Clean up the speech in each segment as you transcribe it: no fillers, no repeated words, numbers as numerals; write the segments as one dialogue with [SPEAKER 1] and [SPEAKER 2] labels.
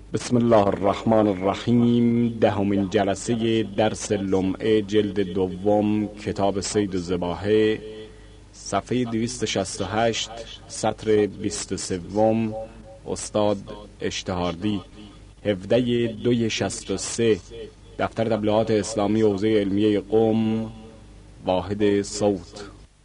[SPEAKER 1] بسم الله الرحمن الرحیم. دهمین جلسه درس لمعه جلد دوم کتاب صید الذباحه، صفحه 268 سطر 23. استاد اشتهاردی، 17/2/63. دفتر تبلیغات اسلامی حوزه علمیه قم، واحد صوت.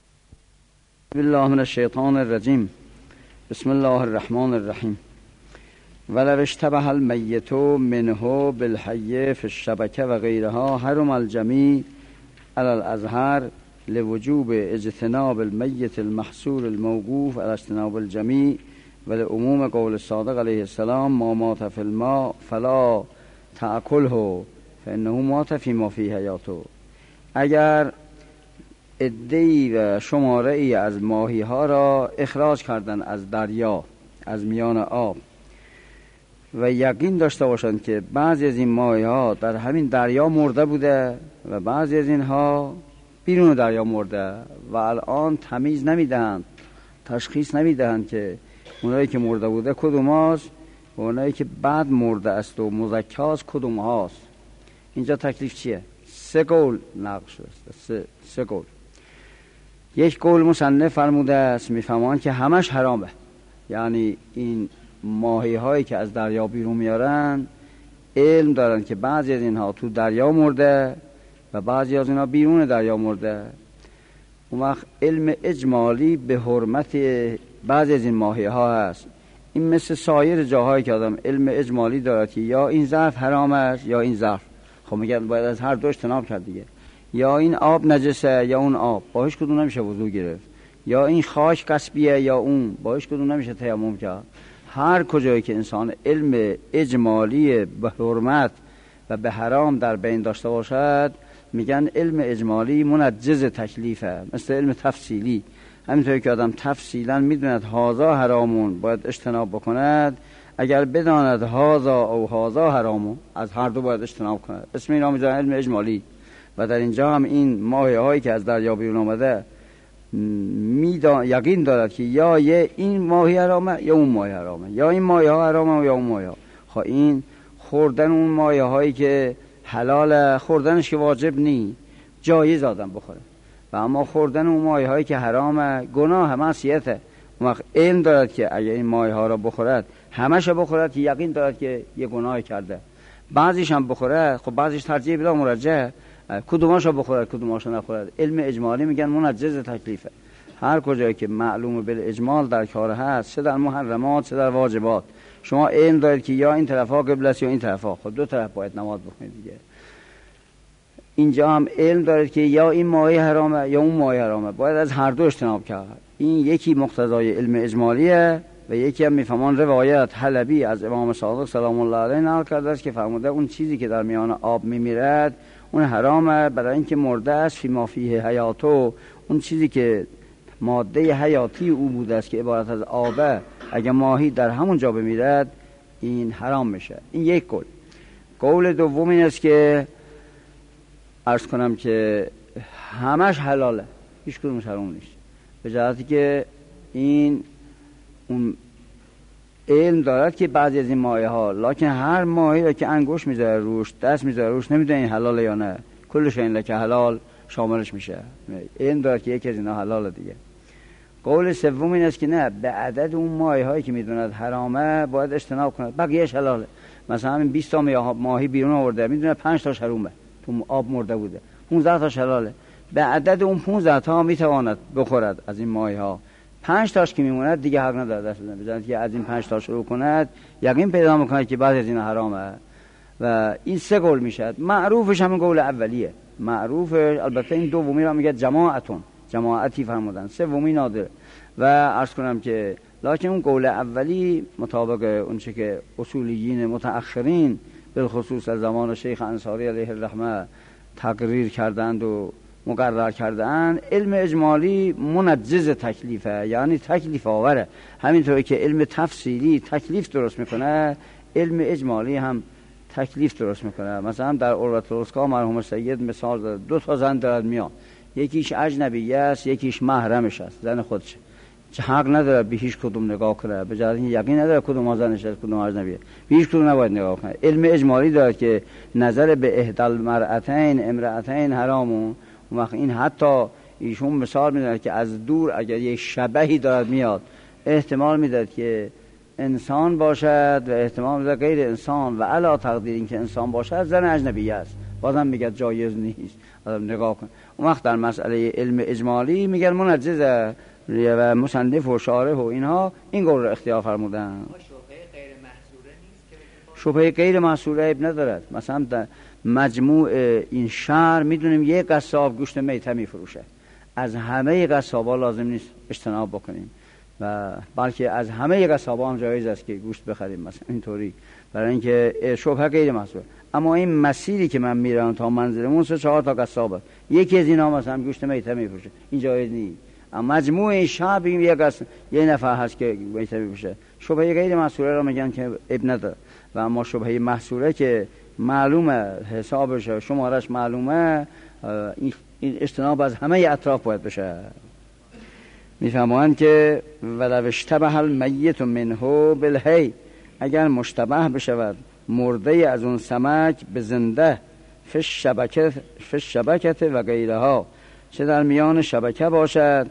[SPEAKER 2] بالله من الشیطان الرجیم. بسم الله الرحمن الرحیم. ولو اشتبه المیت منه بالحی فی الشبکه و غیرها حرم الجمیع علی الازهر لوجوب اجتناب المیت المحصور الموقوف على اجتناب الجمیع و لعموم قول الصادق علیه السلام ما مات فی الماء فلا تأکله فانه مات فیما فی حیاته. اگر عده‌ای و شماره ای از ماهی ها را اخراج کردن از دریا، از میان آب، و یقین داشته باشند که بعضی از این ماهی ها در همین دریا مرده بوده و بعضی از اینها بیرون دریا مرده و الان تمیز نمیدهند، تشخیص نمیدهند که اونایی که مرده بوده کدوم هاست و اونایی که بعد مرده است و مزکاست کدوم هاست. اینجا تکلیف چیه؟ سه قول نقل شده. سه قول. یک قول مصنف فرموده است میفهمان که همش حرامه، یعنی این ماهی هایی که از دریا بیرون میارن علم دارن که بعضی از اینها تو دریا مرده و بعضی از اینها بیرون دریا مرده. اون وقت علم اجمالی به حرمت بعضی از این ماهی ها هست. این مثل سایر جاهایی که آدم علم اجمالی دارد که یا این ظرف حرام است یا این ظرف. خب میگن باید از هر دو اجتناب کرد دیگه. یا این آب نجسه یا اون آب، با هیچ کدوم نمیشه وضو گرفت. یا این خاک قصبیه یا اون، با هیچ کدوم نمیشه تیمم کرد. هر کجایی که انسان علم اجمالی به حرمت و به حرام در بین داشته باشد میگن علم اجمالی منجز تکلیفه، مثل علم تفصیلی. همینطوری که آدم تفصیلا میدوند هازا حرامون باید اجتناب بکند، اگر بداند هازا او هازا حرامون از هر دو باید اجتناب کند. اسم این میذارن علم اجمالی. و در اینجا هم این ماهی هایی که از دریا بیرون آمده یقین دارد که یا این ماهی حرامه یا اون ماهی حرامه، یا این ماهی ها حرامه یا اون ماهی ها. خب این خوردن اون ماهی هایی که حلال خوردنش که واجب نی، جایز آدم بخوره، و اما خوردن اون ماهی هایی که حرامه گناه معصیته. اون وقت علم دارد که اگر این ماهی ها را بخورد همش بخورد که یقین دارد که یه گناهی کرده. بعضیش هم بخورد، خب بعضیش ترجیح بلا مرجح، کدوماشو بخورد کدوماشو نخورد. علم اجمالی میگن منجز تکلیفه. هر کجایی که معلوم بالاجمال در کار هست، چه در محرمات چه در واجبات، شما علم دارید که یا این طرفا قبله است یا این طرفا، خب دو طرف باید نماز بخونید دیگه. اینجا هم علم دارید که یا این ماهی حرامه یا اون ماهی حرامه، باید از هر دو اجتناب کرد. این یکی مقتضای علم اجمالیه و یکی هم میفهمان روایت حلبی از امام صادق سلام الله علیه نقل کرده است که فرموده اون چیزی که در میان آب میمیرد اون حرامه، برای اینکه مرده است فیما فیه حیاتو. اون چیزی که ماده حیاتی او بوده است که عبارت از آبه، اگه ماهی در همون جا بمیرد این حرام میشه. این یک قول. قول دوم این است که عرض کنم که همش حلاله، هیچ کدومش حرام نیست، به جهتی که این اون علم دارد که بعضی از این ماهی ها، لکن هر ماهی را که انگوش میذاره روش، دست میذاره روش، نمیدونه این حلاله یا نه، کلش این لکه حلال شاملش میشه. علم دارد که یکی از اینا حلاله دیگه. قول سوم این است که نه، به عدد اون ماهی هایی که میدوند حرامه باید اجتناب کند، بقیه‌اش حلاله. مثلا همین 20 تا ماهی بیرون آورده، میدونه 5 تاش حرامه، تو آب مرده بوده، 15 تاش حلاله. به عدد اون 15 تا میتواند بخورد از این ماهی ها. 5 تاش که میموند دیگه حق نداره دست بزنه، بزنه که از این 5 تا شروع کند یقین پیدا میکنه که بعضی از اینا حرامه. و این سه قول میشه. معروفش همین قول اولیه، معروف. البته این دومی را میگه جماعتی فرمودن، سومی نادر. و عرض کنم که لکن اون قول اولی مطابق اون چه که اصولیین متأخرین بالخصوص از زمان شیخ انصاری علیه الرحمه تقریر کردند و مقرر کردن، علم اجمالی منجز تکلیفه، یعنی تکلیف آوره. همینطوری که علم تفصیلی تکلیف درست میکنه، علم اجمالی هم تکلیف درست میکنه. مثلا در عروة الوثقی مرحوم سید مثال داد، 2 تا زن دارد میان، یکیش اجنبیه است یکیش محرمش است، زن خودشه. حق نداره به هیچ کدوم نگاه کنه، به جهت اینکه یقین نداره کدوم زنش است کدوم اجنبیه، به هیچ کدوم نباید نگاه کنه. علم اجمالی داره که نظر به احدى المرأتین امرأتین حرامون. اون وقت این حتی ایشون مثال میدونه که از دور اگر یک شبحی دارد میاد احتمال میداد که انسان باشد و احتمال میداد غیر انسان و علا تقدیر این که انسان باشد زن اجنبیه است، بازم میگه جایز نیست. نگاه کن. اون وقت در مسئله علم اجمالی میگن منجزه و مصنف و شارح و اینها این قول رو اختیار فرمودن. شبهه غیر محصوره عیب ندارد. مثلا در مجموع این شهر میدونیم یک قصاب گوشت میته میفروشه، از همه قصابا لازم نیست اجتناب بکنیم و بلکه از همه قصابا هم جایز است که گوشت بخریم مثلا اینطوری، برای اینکه شبهه غیر محصوره. اما این مسیری که من میرم تا منزلمون 3-4 تا قصابه، یکی از اینا مثلا گوشت میته میفروشه، این جایز نیست. اما مجموع این شهر بگیم یه نفر هست که میته میفروشه، شبهه غیر محصوره رو میگن که عیب نداره. و اما شبهه محصوره که معلومه حسابش شمارش معلومه، این اجتناب از همه اطراف باید بشه. میفهمند که ولو اشتبه المیت منه بالحی، اگر مشتبه بشود مرده از اون سمک به زنده فی الشبکه و غیرها، چه در میان شبکه باشد،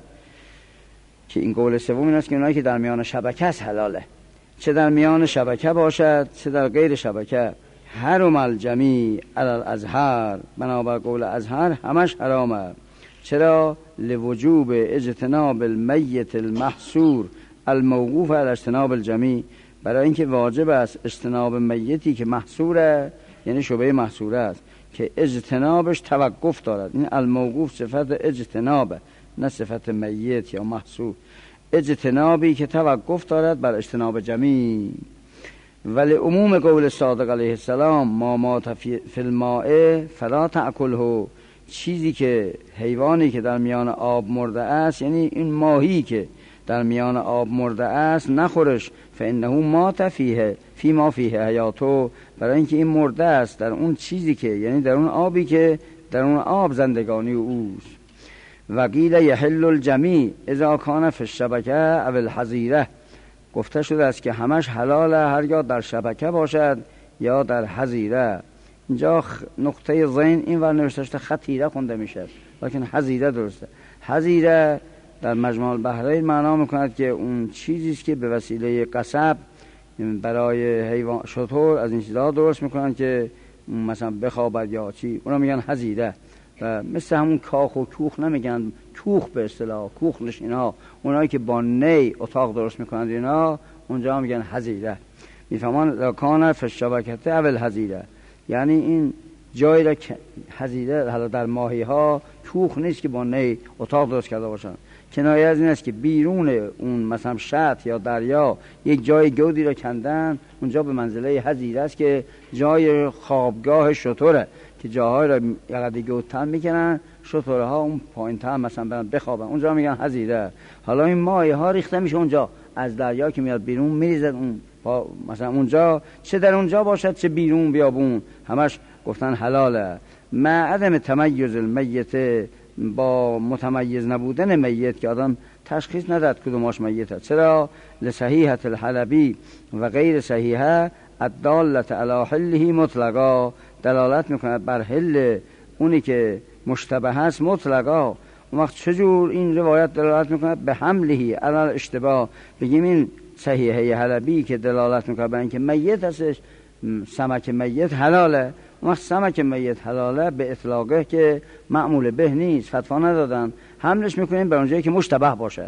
[SPEAKER 2] که این قول سوم این است که اونایی که در میان شبکه است حلاله، چه در میان شبکه باشد چه در غیر شبکه، حرم الجمیع علی الازهر، بنابر قول ازهر همش حرامه. چرا؟ لوجوب اجتناب المیت المحصور الموقوف علی اجتناب الجمیع، برای اینکه واجب است اجتناب میتی که محصوره، یعنی شبهه محصوره است که اجتنابش توقف دارد. این الموقوف صفت اجتنابه نه صفت میت یا محصور، اجتنابی که توقف دارد بر اجتناب جمیع. ولی عموم قول صادق علیه السلام ما مات فی الماء فلا تأکله، چیزی که حیوانی که در میان آب مرده است، یعنی این ماهی که در میان آب مرده است نخورش، فانه مات فیه فی ما فیه حیاتو، برای اینکه این مرده است در اون چیزی که، یعنی در اون آبی که در اون آب زندگانی اوست. و قیل یحل الجمیع اذا کان فی الشبکه او الحظیره، گفته شده است که همش حلاله هرگاه در شبکه باشد یا در حظیره. اینجا نقطه زین این ور نوشته شده خطیره خونده میشه، لیکن حظیره درسته. حظیره در مجموع البحرین معنا میکند که اون چیزی است که به وسیله قصب برای حیوان شتر از این چیزا درست میکنن که مثلا بخوابد یا چی، اونا میگن حظیره. و مثل همون کاخ و کوخ نمیگن کوخ به اصطلاح، کوخ نشینا، اونایی که با نی اتاق درست میکنند اینا اونجا میگن حظیره. میفهمان کان فی الشبکه او الحظیره، یعنی این جایی را حظیره حالا در ماهی ها کوخ نیست که با نی اتاق درست کرده باشن، کنایه از این است که بیرون اون مثلا شط یا دریا یک جای گودی را کندن، اونجا به منزله حظیره است که جای خوابگاه شتره که جاهای را یقدی گودتن میکنن، شتره ها اون پایین تر مثلا برن بخوابن، اونجا میگن حظیره. حالا این ماهی ها ریخته میشه اونجا، از دریا که میاد بیرون میریزد اون مثلا اونجا، چه در اونجا باشد چه بیرون بیابون همش گفتن حلاله. مع عدم تمیز المیت، با متمیز نبودن میت که آدم تشخیص نداد کدوماش میت است. چرا؟ لصحیحة الحلبی و غیر صحیحه الدالة علی حله مطلقا، دلالت میکند بر حل اونی که مشتبه هست مطلقا. اون وقت چجور این روایت دلالت میکند؟ به حمله علی الاشتباه، بگیم این صحیحه حلبی که دلالت میکنه بر اینکه میت هستش، سمک میت حلاله. اون وقت سمک میت حلاله به اطلاقه که معمول به نیست، فتوا ندادن، حملش میکنیم بر اونجایی که مشتبه باشه.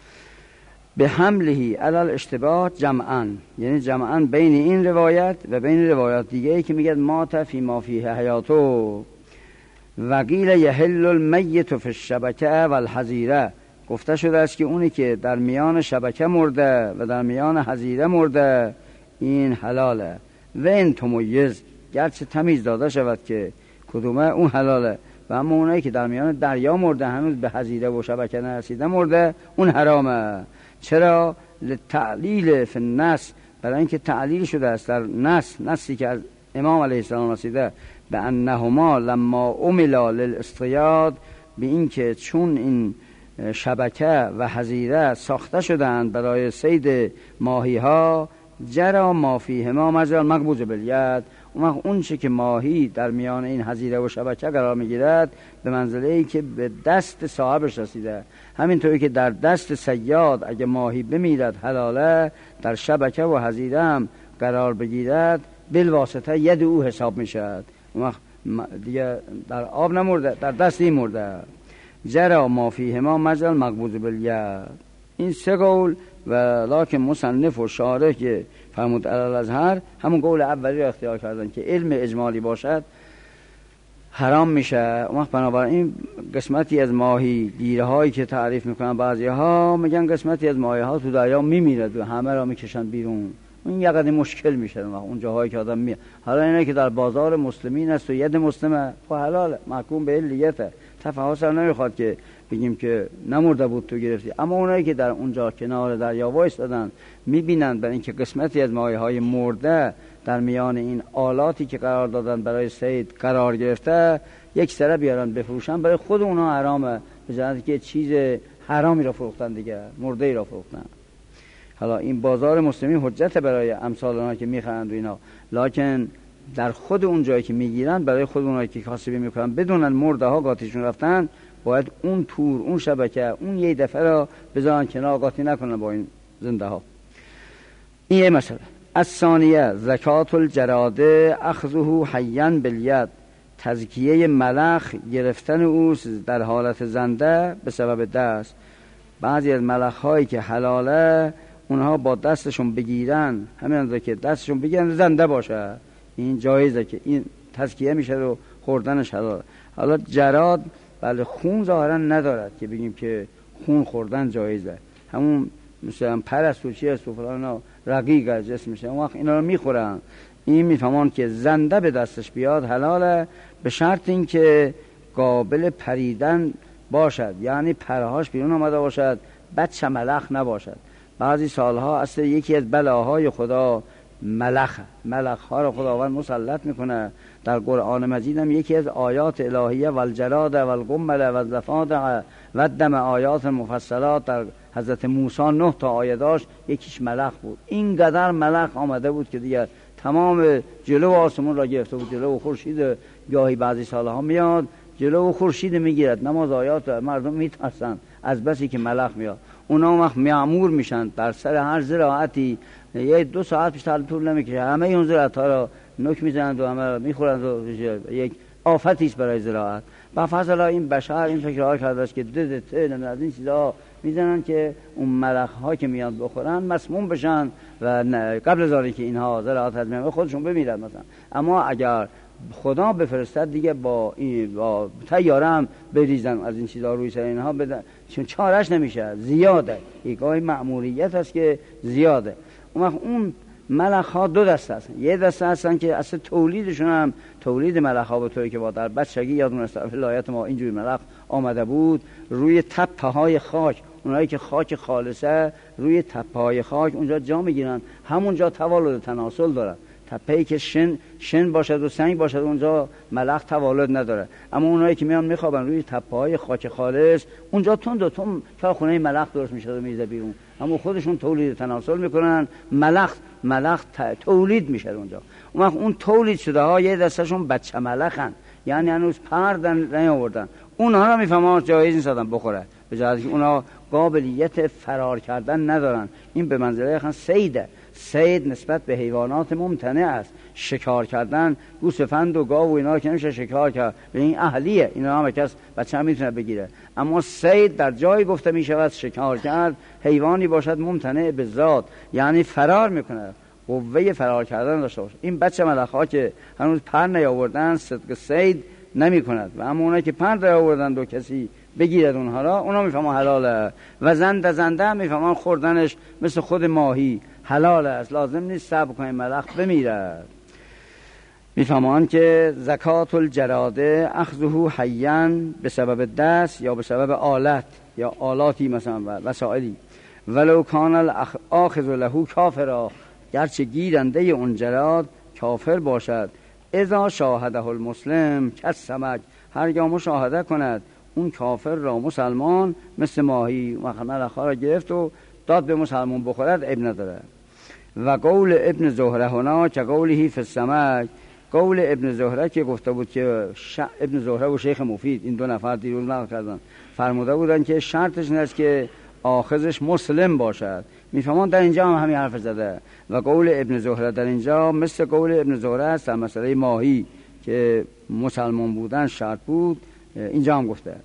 [SPEAKER 2] به حمله علی الاشتباه جمعاً، یعنی جمعاً بین این روایت و بین روایات دیگه که میگه مات فی ما فیه حیاتو. و قیل یحل المیت فی الشبکه و الحظیره، گفته شده است که اونی که در میان شبکه مرده و در میان حظیره مرده این حلاله. و این تمیز، گرچه تمیز داده شود که کدومه اون حلاله، و اما اونایی که در میان دریا مرده هنوز به حظیره و شبکه نرسیده مرده اون حرامه. چرا؟ لتعلیل فی النص، برای اینکه تعلیل شده است در نصی که از امام علیه السلام رسیده به انهما لما عملا للاصطیاد، به اینکه چون این شبکه و حظیره ساخته شدند برای صید ماهی ها، جرا ما فیهما مجرى المقبوض بالید، اون چه که ماهی در میان این حظیره و شبکه قرار میگیرد به منزله ای که به دست صاحبش رسیده. همینطوری که در دست صیاد اگه ماهی بمیرد حلاله، در شبکه و حظیره هم قرار بگیرد بالواسطه ید او حساب میشد، دیگه در آب نمورده، در دستی مرده. جرا ما فیهما مجرى المقبوض بالید. این سه قول و لکن مصنف و شارح که فرمود الازهر همون قول اولی را اختیار کردن که علم اجمالی باشد حرام میشه. اون وقت بنابراین قسمتی از ماهی گیره هایی که تعریف میکنن بعضی ها میگن قسمتی از ماهی ها تو دریا میمیرد و همه را میکشن بیرون، این یه قدر مشکل میشه اون جاهایی که آدم حالا اینه که در بازار مسلمین است و ید مسلمه خب حلاله، محکوم به علیته، تفاوت سر نمیخواد که بگیم که نمرده بود تو گرفتی. اما اونایی که در اونجا کنار دریا وایسادن میبینن برای اینکه قسمتی از ماهی‌های مرده در میان این آلاتی که قرار دادن برای صید قرار گرفته، یک سره بیارن بفروشن، برای خود اونها حرامه، به جهتی که چیز حرامی را فروختن دیگه، مرده ای را فروختن. حالا این بازار مسلمین حجت برای امثال اونها که میخرند و اینا، لکن در خود اون جایی که میگیرن برای خود اونایی که کاسبی میکنن بدونن مرده ها قاطیشون رفتن، باید اون تور، اون شبکه، اون یه دفعه را بذارن کنار، قاطی نکنن با این زنده ها. این یه مسئله. الثانیه زکات الجراده اخذه حیا بالید، تزکیه ملخ گرفتن او در حالت زنده به سبب دست. بعضی از ملخ هایی که حلاله اونها با دستشون بگیرن، همین اندازه که دستشون بگیرن زنده باشه، این جایزه که این تزکیه میشه و خوردنش حلاله. حالا جراد بله خون ظاهرا ندارد که بگیم که خون خوردن جایزه، همون مثلا پرست و چی است و فلان رقیق از جسم میشه، اون وقت اینا رو میخورن. این میفهمان که زنده به دستش بیاد حلاله، به شرط این که قابل پریدن باشد، یعنی پرهاش بیرون آمده باشد، بچه ملخ نباشد. بعضی سالها اصلا یکی از بلاهای خدا ملخ ها رو خداوند مسلط میکنه. در قرآن مجید هم یکی از آیات الهیه والجراد والقمل والضفادع والدم آیات مفصلات در حضرت موسی 9 تا آیه داشت، یکیش ملخ بود. این قدر ملخ آمده بود که دیگر تمام جلو آسمون را گرفته بود. جلو خورشید گاهی بعضی سالها میاد، جلو خورشید میگیرد، نماز آیات مردم میترسن از بسی که ملخ میاد. اونا وقت معمور میشن در سر هر زراعتی، یه 2 ساعت بیشتر طول نمیکشه، همه اون زراعت ها را نوک میزنند و همه را میخورند و یک آفتی است برای زراعت. با فضل این بشر این فکرها کرده است که ددته از این چیزا میزنن که اون ملخ ها که میاد بخورن مسموم بشن و قبل از اینکه اینها زراعت از میان خودشون بمیرن مثلا. اما اگر خدا بفرستد دیگه با طیاره هم بریزن از این چیزا روی سر اینها بدن، چون چارش نمیشه، زیاده، یکای مأموریت هست که زیاده. اون ملخ ها 2 دسته هستن. یه دسته هستن که اصلا تولیدشون هم تولید ملخ ها به طوری که با در بچگی یادمون است ولایت ما اینجوری ملخ آمده بود، روی تپه های خاک، اونایی که خاک خالصه روی تپه های خاک اونجا جا میگیرن، همونجا توالد تناسل دارن. تپه‌ای که شن باشد و سنگ باشد اونجا ملخ توالد نداره. اما اونایی که میان میخوابن روی تپه‌های خاک خالص اونجا تند خونه ملخ درست میشه و میزه بیرون، اما خودشون تولید تناسل میکنن، ملخ تولید میشه اونجا. اون تولید شده ها یه دستشون بچه ملخن، یعنی هنوز پردن نیاوردن، اونها رو میفهمن جایز نیست آدم بخوره، به جهتی که اونها قابلیت فرار کردن ندارن. این به منزله صیده. صید نسبت به حیوانات ممتنع است. شکار کردن گوسفند و گاو و اینا که نمیشه شکار کرد، به این اهلیه، اینا هم کس بچه هم میتونه بگیره. اما صید در جای گفته میشود شکار کرد، حیوانی باشد ممتنع به ذات، یعنی فرار میکنه، قوه فرار کردن داشته باشه. این بچه ملخ‌ها که هنوز پر نیاوردن صدق صید نمیکند، و اما اونایی که پر نیاوردن دو کسی بگیرد اونها را، اونا میفهمن حلاله. و زنده میفهمن خوردنش مثل خود ماهی حلاله است، لازم نیست صبر کنه ملخ بمیرد. میفهمن که زکات الجراده اخذه حیا به سبب دست یا به سبب آلت یا آلاتی مثلا وسائلی، ولو کان الاخذ له کافرا، گرچه گیرنده اون جراد کافر باشد. اذا شاهده المسلم کالسمک، هرگاه مشاهده کند اون کافر را مسلمان مثل ماهی ملخ‌ها را گرفت و داد به مسلمان بخورد، عیب نداره. و قول ابن زهره هنا که قوله فی السمک، قول ابن زهره که گفته بود که ابن زهره و شیخ مفید این دو نفر دیروز نقل کردن، فرموده بودن که شرطش این است که آخذش مسلم باشد. میفهمان در اینجا هم همین حرف زده و قول ابن زهره در اینجا مثل قول ابن زهره است در مسئله ماهی که مسلمان بودن شرط بود، اینجا هم گفته.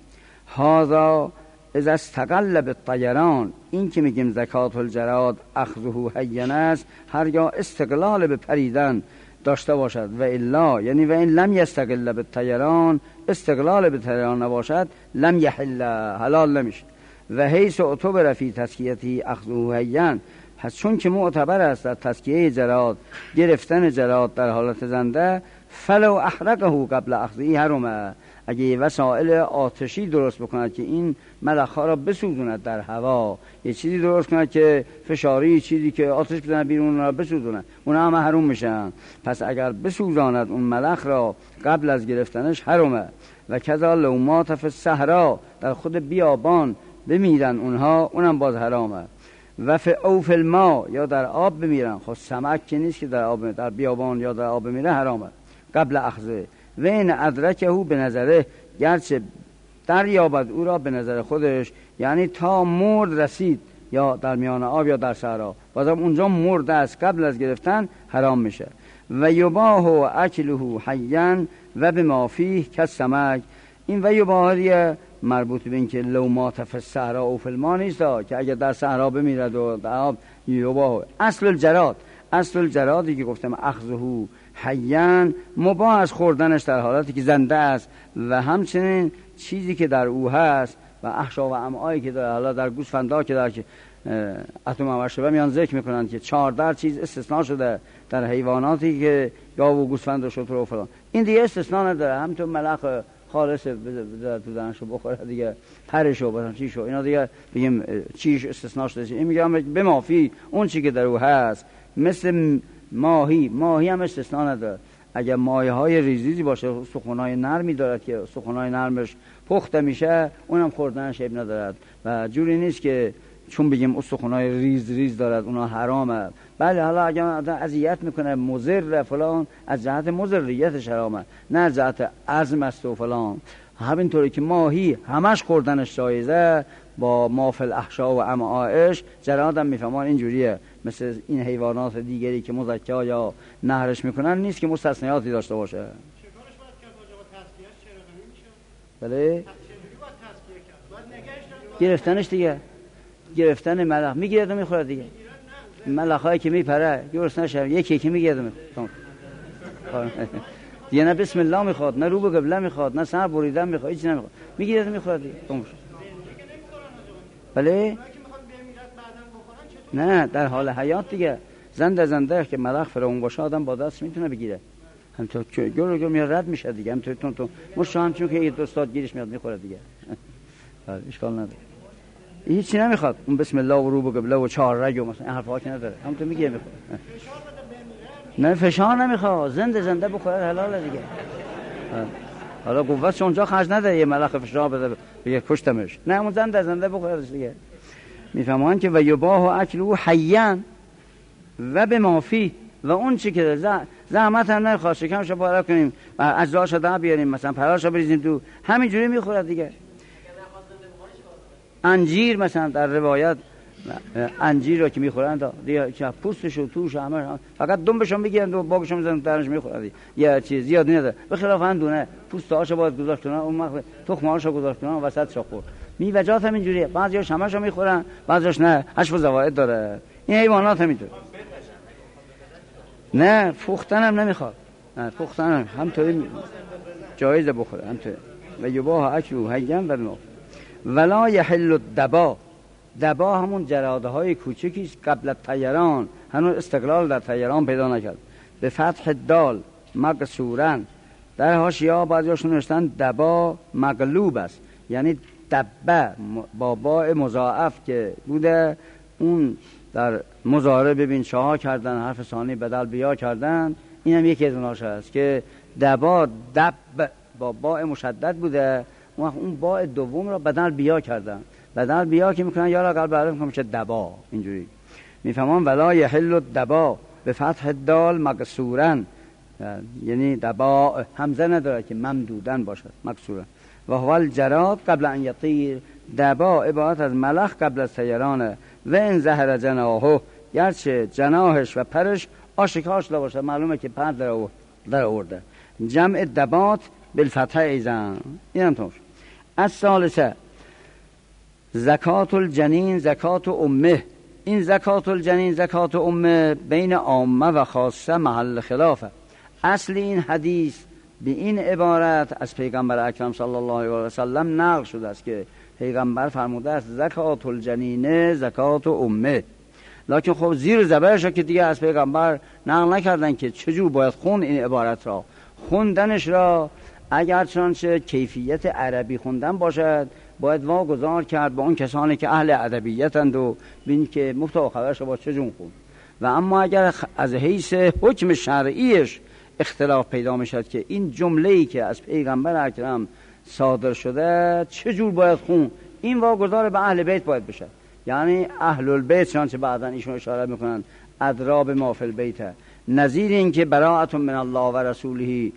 [SPEAKER 2] هذا اذا استقل بالطیران، این که میگیم زکات الجراد اخذه حیّن است، هرگاه استقلال به پریدن داشته باشد، و الا یعنی و این لم یستقل بالطیران، استقلال به طیران نباشد، لم یحل، حلال نمیشه. و حیث اعتبر فی تزکیته اخذه حیّن، پس چون که معتبر است در تزکیه جراد گرفتن جراد در حالت زنده، فلو احرقه قبل اخذه حرمه، اگه وسایل آتشی درست بکند که این ملخ‌ها را بسوزوند در هوا، یه چیزی درست کند که فشاری چیزی که آتش بزنه بیرون را بسوزونه، اونا هم حروم میشن. پس اگر بسوزاند اون ملخ را قبل از گرفتنش حرمه. و کذا لو مات فی الصحرا، در خود بیابان بمیرن اونها، اونم باز حرامه. و فی اوف الماء، یا در آب بمیرن، خب سمک که نیست که در آب، در بیابان یا در آب بمیره حرامه قبل اخذه. و این ادرکه به نظره، گرچه دریابد او را به نظر خودش، یعنی تا مرد رسید یا در میان آب یا در صحرا، بازم اونجا مرد است، قبل از گرفتن حرام میشه. و یباح اکله حیّا و بما فیه کالسمک، این و یباح مربوط به این که لو مات فی الصحرا او فی الماء نیست، که اگر در صحرا بمیرد و در آب یباح. اصل الجراد، اصل الجرادی که گفتم اخذه حیّن، مباح از خوردنش در حالتی که زنده است، و همچنین چیزی که در او هست و احشا و امعایی که در حالا در گوسفندا که در اتم مشربه میان ذکر میکنند که 14 چیز استثناء شده در حیواناتی که گاو و گوسفند و شتر و فلان، این دیگه استثناء نداره. همینطور ملخ خالص تو دهنشو بخوره دیگه، پرشو مثلا چیشو، اینا دیگه بگیم چیش استثناء شده. این میگم به مافی اون چی که در او هست، مثل ماهی هم استثناء نداره. اگر ماهی‌های ریزی باشه، سخن‌های نرمی دارد که سخن‌های نرمش پخته میشه، اونم خوردنش عیب ندارد. و جوری نیست که چون بگیم استخوان‌های ریز دارد اونا حرامه. بله حالا اگر اذیت میکنه مضر فلان، از جهت مضریتش حرامه، نه از جهت عزم است و فلان. همینطوری که ماهی همش خوردنش جایزه با مافل احشا و امعائش، جرادم میفهمان اینجوریه، مثل این حیوانات دیگری که مزکا یا نهرش میکنن نیست که مستثنیاتی داشته باشه.
[SPEAKER 3] چگونش باید کرد آقا تصفیهش چرا
[SPEAKER 2] بله
[SPEAKER 3] چجوری باید تصفیه کرد؟ باید نگهش داشت،
[SPEAKER 2] گرفتنش دیگه، گرفتن ملخ میگیرد و میخورد دیگه. ملخایی که میپره گرسنش یکی که میگیرد و میخورد دیگه، نه بسم الله میخواد، نه رو به قبله میخواد، نه سر بریدن میخواد، هیچ نمیخواد، میگیرد و میخورد دیگه. بله نه در حال حیات دیگه، زنده که ملخ فرعون باشه آدم با دست میتونه بگیره، همینطور که گرو میاد رد میشه دیگه، همینطور تو مشا همچون که یه دوستاد گیرش میاد میخوره دیگه. اشکال نداره، هیچی نمیخواد. اون بسم الله و رو به قبله و 4 رگ و مثلا این حرفا که نداره، همینطور میگه میخوره. نه فشار نمیخواد، زنده بخوره حلاله دیگه. حالا قوتش اونجا خرج نداره یه ملخ فشار بده بگه کشتمش، نه اون زنده بخوره دیگه. میفهمان که و یباح اکله حیّا و بما فیه، و اون چی که زحمت هم نخواد، شکمشو پاره کنیم و اجزاشو در بیاریم، مثلا پراشو بریزیم تو، همینجوری میخوره دیگه. انجیر مثلا در روایت انجیر رو که میخورن دیگه پوستشو توش همه فقط دنبشو میگیرن و باگشو میزنن درش میخورن دیگه، یه چیز زیادی نداره. به خلاف اندونه پوستاشو باید گذاشت کنن، اون وقت تخمهاشو گذاشت کنن وسطشو خورد. میوه‌جات هم اینجوریه، بعضیاش همشو میخورن، بعضیاش نه، حشو زوائد داره. این حیوانات همینطوره. نه پختن هم نمیخواد، نه پختن همینطوری جایزه بخوره همینطوری. و یباح اکله حیّا و بما ولا یحل الدبا، دبا همون جراده‌های کوچکی است قبل الطیران، هنوز استقلال در طیران پیدا نکرد. به فتح دال مقصورا، در حاشیه بعضیاشون نوشتن دبا مقلوب است، یعنی دبه با باء مضاعف که بوده، اون در مضارع ببین شاها کردن، حرف ثانی بدل بیا کردن، این هم یکی از اونهاش هست که دبا دب با باء مشدد بوده، اون باء دوم را بدل بیا کردن. بدل بیا که میکنن یا را قلب عرب میکنن میشه دبا. اینجوری میفهمن ولا یحل الدبا به فتح دال مکسورا، یعنی دبا همزه نداره که ممدودن باشد مکسورا. و هو الجراد قبل ان یطیر، دبا عبارت از ملخ قبل از سیرانه. و ان ظهر جناحه، گرچه جناحش و پرش آشکارش باشد، معلومه که پر در آورده. جمع دبات بالفتح ایزن. این هم توش. از ثالثه زکات الجنین زکات امه. این زکات الجنین زکات امه بین عامه و خاصه محل خلافه. اصل این حدیث به این عبارت از پیغمبر اکرم صلی الله علیه و سلم نقل شده است که پیغمبر فرموده است زکات الجنین زکات امه. لکن خب زیر زبرش که دیگه از پیغمبر نقل نکردن که چجور باید خون این عبارت را. خوندنش را اگر چنانچه کیفیت عربی خوندن باشد باید واگذار کرد با اون کسانی که اهل ادبیتند و ببین که محتوا خبرش با چجور خون. و اما اگر از حیث حکم شرعیش اختلاف پیدا میشد که این جمله‌ای که از پیغمبر اکرم صادر شده چجور باید خون، این واگذار به اهل بیت باید بشه. یعنی اهل البیت چنانچه بعداً ایشون اشاره میکنن ادراب ما فی البیت، نظیر این که براءت من الله و رسوله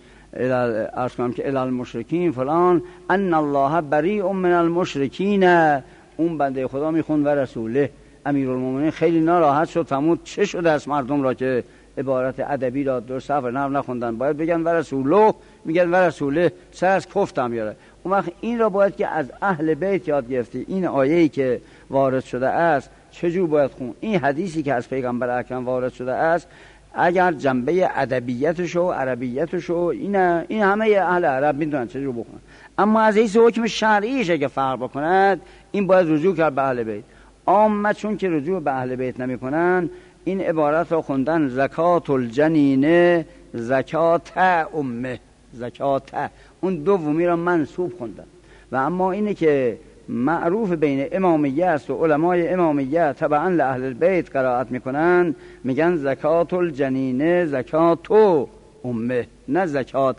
[SPEAKER 2] ارز کنم که الی المشرکین فلان ان الله بریء من المشرکین. اون بنده خدا میخوند و رسوله. امیرالمومنین خیلی ناراحت شد، فرمود چه شده از مردم را که عبارت ادبی را در صفر نخوندن، باید بگن و رسوله، میگن و رسوله، سر از کفتم میاره. اون وقت این را باید که از اهل بیت یاد گرفتی. این آیه‌ای که وارد شده است چجور باید خون، این حدیثی که از پیغمبر اکرم وارد شده است اگر جنبه ادبیتش و عربیتش و این همه اهل عرب میدونن چجور بخونن، اما از حیث حکم شرعیش اگه فرق بکند این باید رجوع کرد به اهل بیت. عامه چون که رجوع به اهل بیت نمیکنن این عبارت را خوندن زکات الجنین زکات امه، زکات اون دومی را منصوب خوندن. و اما اینه که معروف بین امامیه است و علمای امامیه تبعا لأهل البیت قرائت میکنن، میگن زکات الجنین زکات امه، نه زکات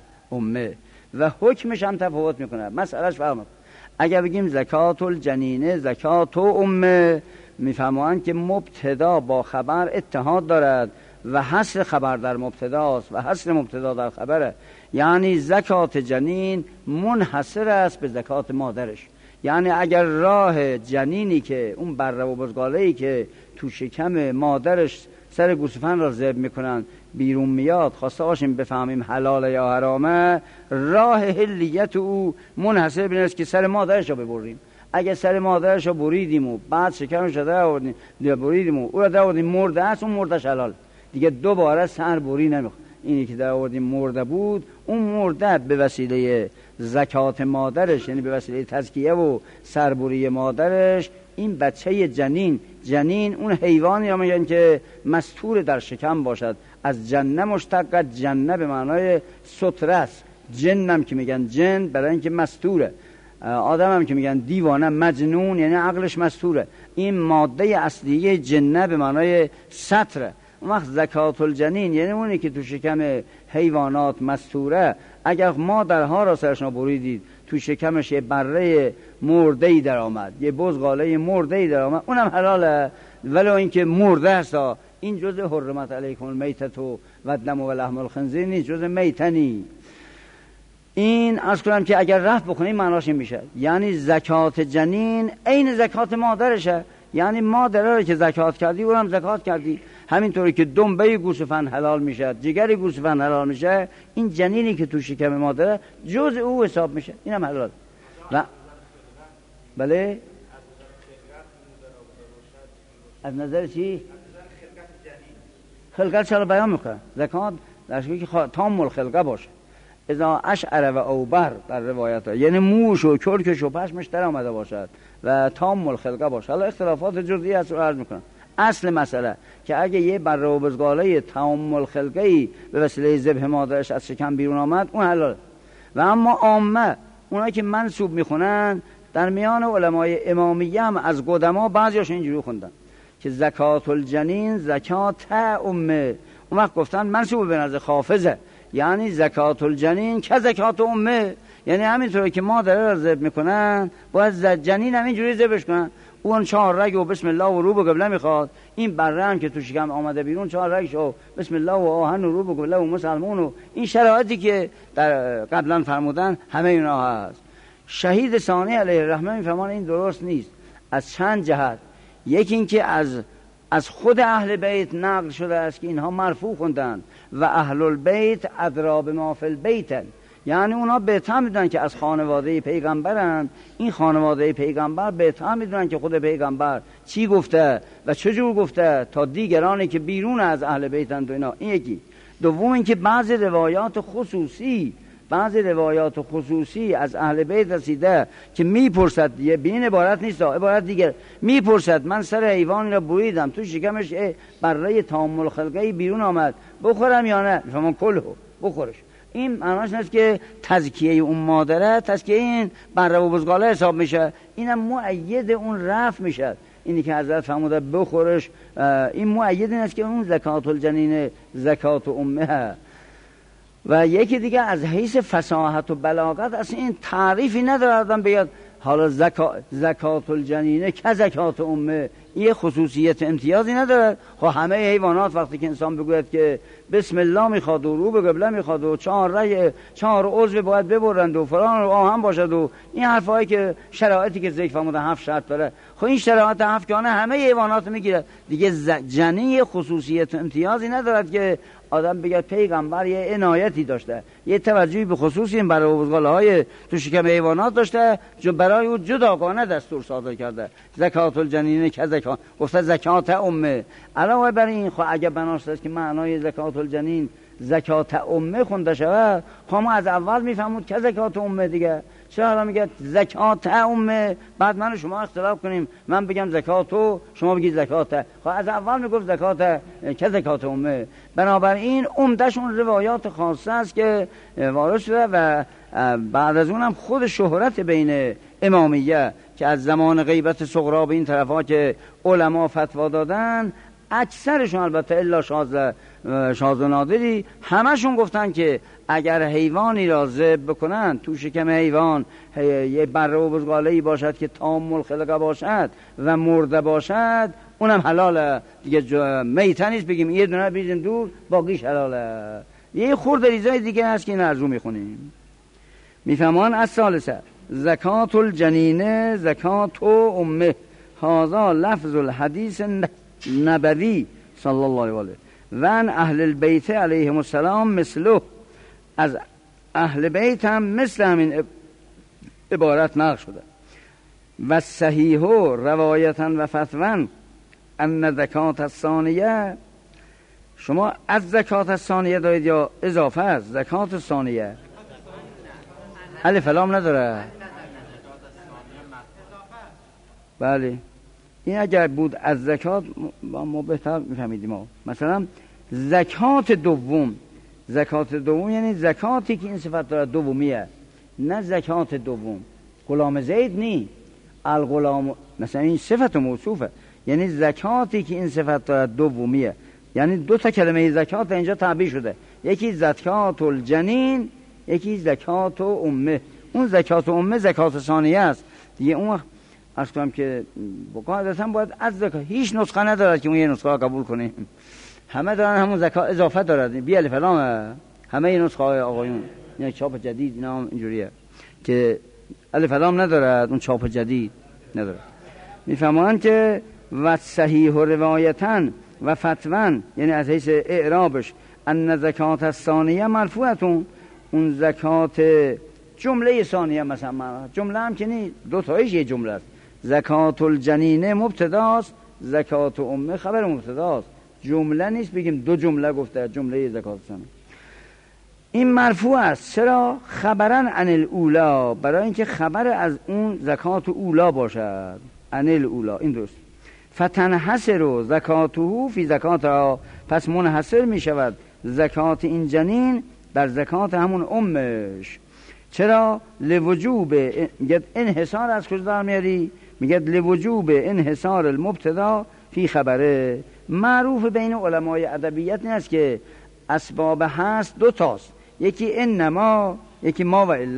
[SPEAKER 2] امه. و حکمش هم تفاوت میکنه، مسئلهش فرق میکنه. اگر بگیم زکات الجنین زکات امه میفهموند که مبتدا با خبر اتحاد دارد و حصر خبر در مبتداست و حصر مبتدا در خبره. یعنی زکات جنین منحصر است به زکات مادرش. یعنی اگر راه جنینی که اون بره و بزغاله‌ای که تو شکم مادرش سر گوسفند را ذبح میکنن بیرون میاد، خواسته باشیم بفهمیم حلال یا حرامه، راه حلیت او منحصر به این است که سر مادرش را ببریم. اگه سر مادرش را بریدیم و بعد شکمش را در آوردیم بریدیم و او را در آوردیم مرده است، اون مردش حلال دیگه، دوباره سر بری نمیخواد. اینی که در آوردیم مرده بود، اون مرده به وسیله زکات مادرش، یعنی به وسیله تزکیه و سربری مادرش، این بچه جنین اون حیوانی را میگن که مستور در شکم باشد. از جنه مشتق، جنه به معنای ستره است. جنم که میگن جن برای اینکه مستوره، آدم هم که میگن دیوانه مجنون یعنی عقلش مستوره. این ماده اصلیه جنه به معنای ستره. اون وقت زکات الجنین یعنی اونی که تو شکم حیوانات مستوره. اگر مادرها را سرشون بریدید تو شکمش یه بره مرده‌ای در آمد، یه بزغاله مرده‌ای در آمد، اونم حلاله ولو اینکه مرده است. این جزء حرمت علیکم المیتة و الدم و لحم الخنزیر نیست، جزء میتنی. این عرض کنم که اگر رفت بکنیم معناش این میشه، یعنی زکات جنین عین زکات مادرشه. یعنی مادره رو که زکات کردی اونم زکات کردی. همینطوری که دنبه گوسفند حلال میشه، جگر گوسفند حلال میشه، این جنینی که تو شکم مادره جزء او حساب میشه، اینم حلال. و بله از نظر چی؟ خلقت چرا بیان میکنه؟ زکات در شکلی که تام الخلقه باشه. اذا اشعر و اوبر در روایت ها، یعنی موش و کرکش و پشمش در آمده باشد و تام الخلقه باشه. حالا اختلافات جزئی هست رو عرض میکنم. اصل مسئله که اگه یه بره و بزغاله تام الخلقه‌ای به وسیله ذبح مادرش از شکم بیرون آمد اون حلال. و اما عامه اونایی که منسوب میخونن در میان علمای امامیه هم از قدما بعضیاشون اینجوری خوندن که زکات الجنین زکات امه. اون وقت گفتن منسوب به نزد حافظه، یعنی زکات الجنین که زکات امه، یعنی همینطوری که مادره را ذبح میکنن باید جنین همینجوری ذبحش کنن. اون 4 رگ و بسم الله و رو به قبله میخواد، این بره هم که تو شکم آمده بیرون 4 رگش و بسم الله و آهن و رو به قبله و مسلمون و این شرایطی که در قبلا فرمودن همه اینا هست. شهید ثانی علیه الرحمه میفهمان این درست نیست از چند جهت. یکی این که از خود اهل بیت نقل شده است که اینها مرفوع خوندن و اهل البیت ادری بما فی البیت، یعنی اونا بهتر میدونن که از خانواده پیغمبرن، این خانواده پیغمبر بهتر میدونن که خود پیغمبر چی گفته و چجور گفته تا دیگرانی که بیرون از اهل بیتن تو اینا. این یکی. دوم این که بعضی روایات خصوصی از اهل بیت رسیده که میپرسد، یه بین عبارت نیست، عبارت دیگر میپرسد من سر حیوان را بریدم تو شکمش بره تامل خلقه بیرون آمد بخورم یا نه؟ میفهمون کلو بخورش. این معناش نیست که تزکیه اون مادره، تزکیه این بره و بزغاله حساب میشه، اینم مؤید اون رفع میشه. اینی که حضرت فرموده بخورش، این مؤید این است که اون زکات الجنین زکات امه. و یکی دیگه از حیث فصاحت و بلاغت اصلا این تعریفی نداره آدم بیاد حالا زکات الجنینه که زکات امه، این خصوصیت امتیازی نداره. خب همه حیوانات وقتی که انسان بگوید که بسم الله میخواد و رو به قبله میخواد و 4 عضو باید ببرند و فلان و آهن باشد و این حرفایی که شرایطی که ذکر فرموده 7 شرط داره، خب این شرایط 7 که همه حیوانات میگیره دیگه. جنین خصوصیت امتیازی ندارد که آدم بگه پیغمبر یه عنایتی داشته، یه توجهی به خصوص این برای بزغاله‌های تو شکم حیوانات داشته، برای او جداگانه دستور صادر کرده زکات الجنین که زکات، گفته زکات امه. علاوه بر این خب اگه بناست است که معنای زکات الجنین زکات امه خونده شود، خب ما از اول میفهمود که زکات امه دیگه. چرا الان میگه زکات امه بعد من و شما اختلاف کنیم، من بگم زکاتو شما بگید زکات؟ خب از اول میگفت زکات که زکات امه. بنابراین عمدهشون روایات خاصه است که وارد شده و بعد از اونم خود شهرت بین امامیه که از زمان غیبت صغرا به این طرفا که علما فتوا دادن، اکثرشون البته الا شاذ و نادری همشون گفتن که اگر حیوانی را ذبح بکنن تو شکم حیوان یه بره و بزغاله‌ای باشد که تام الخلقه باشد و مرده باشد اونم حلاله دیگه، میته نیست بگیم یه دونه بیزیم دور باقیش حلاله. یه خورده ریزای دیگه هست که این ارزو میخونیم. میفهمان از ثالثه زکات الجنین زکات امه، هذا لفظ الحدیث نبوی صلی الله علیه و آله و ان اهل البیت علیهم السلام مثله، از اهل بیت هم مثل همین عبارت نقل شده. و صحیح روایتا و فتوا ان زکات الثانیه، شما از زکات الثانیه دارید یا اضافه است؟ زکات الثانیه الف لام نداره. بله این اگر بود از زکات ما بهتر میفهمیدیم. ما مثلا زکات دوم یعنی زکاتی که این صفت داره دومیه، نه زکات دوم غلام زید نی الغلام، مثلا این صفت موصوفه، یعنی زکاتی که این صفت داره دومیه. یعنی 2 کلمه زکات اینجا تعبیر شده، یکی زکات الجنین یکی زکات امه. اون زکات امه زکات ثانیه است دیگه. اون عرض کنم که قاعدتاً باید از زکات، هیچ نسخه ندارد که اون یه نسخه قبول کنیم، همه دارن همون زکات اضافه دارد بی الف لام، همه این نسخه های آقایون یعنی چاپ جدید اینا هم اینجوریه که الف لام ندارد، اون چاپ جدید ندارد. میفهمن که و صحیح و روایتاً و فتواً یعنی از حیث اعرابش ان زکات الثانیه مرفوعتون، اون زکات جمله ثانیه مثلا جمله هم که نی 2 تایش یه جمله است. زکات الجنین مبتداست، زکات امه خبر مبتداست، جمله نیست بگیم 2 جمله گفته جمله زکات ثانیه. این مرفوع است. چرا؟ خبرن عن الاولا، برای اینکه خبر از اون زکات اولا باشد. عن الاولا این درست. فتنحصر زکاته فی زکاتها، پس منحصر می شود زکات این جنین در زکات همون امش. چرا؟ لوجوب انحصار از کجا در میاری؟ میگه لوجوب انحصار المبتدا فی خبره. معروف بین علمای ادبیت این است که اسباب هست 2 تاست، یکی انما یکی ما و الا.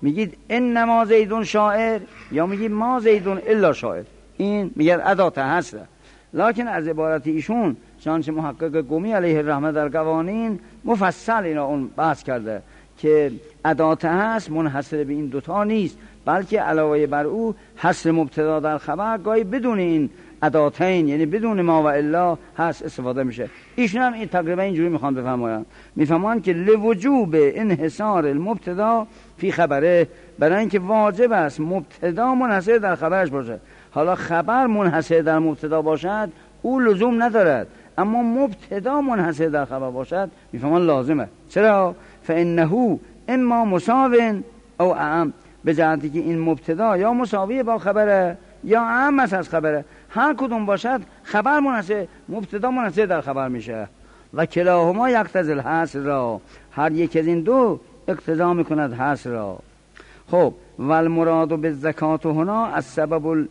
[SPEAKER 2] میگید انما زیدون شاعر یا میگید ما زیدون الا شاعر، این میگه ادات حصره. لکن از عبارت ایشون چنانچه محقق قمی علیه الرحمه در قوانین مفصل اینا اون بحث کرده که ادات هست منحصر به این دوتا نیست، بلکه علاوه بر او حصر مبتدا در خبر گاهی بدون این اداتین یعنی بدون ما و الا هست استفاده میشه. ایشون هم این تقریبا اینجوری میخوان بفرمایند، میفهمن که لوجوب انحصار المبتدا فی خبره، برای اینکه واجب است مبتدا منحصر در خبرش باشه. حالا خبر منحصر در مبتدا باشد او لزوم ندارد، اما مبتدا منحصر در خبر باشد میفهمن لازمه. چرا؟ فانه اما مساو او اعم، به جهتی که این مبتدا یا مساوی با خبره یا اعم است از خبره، هر کدوم باشد خبر منحصر مبتدا منحصر در خبر میشه. و کلاهما یقتضی الحصر را، هر یک از این دو اقتضا میکند حصر را. خب و المراد بالزکات هنا از سبب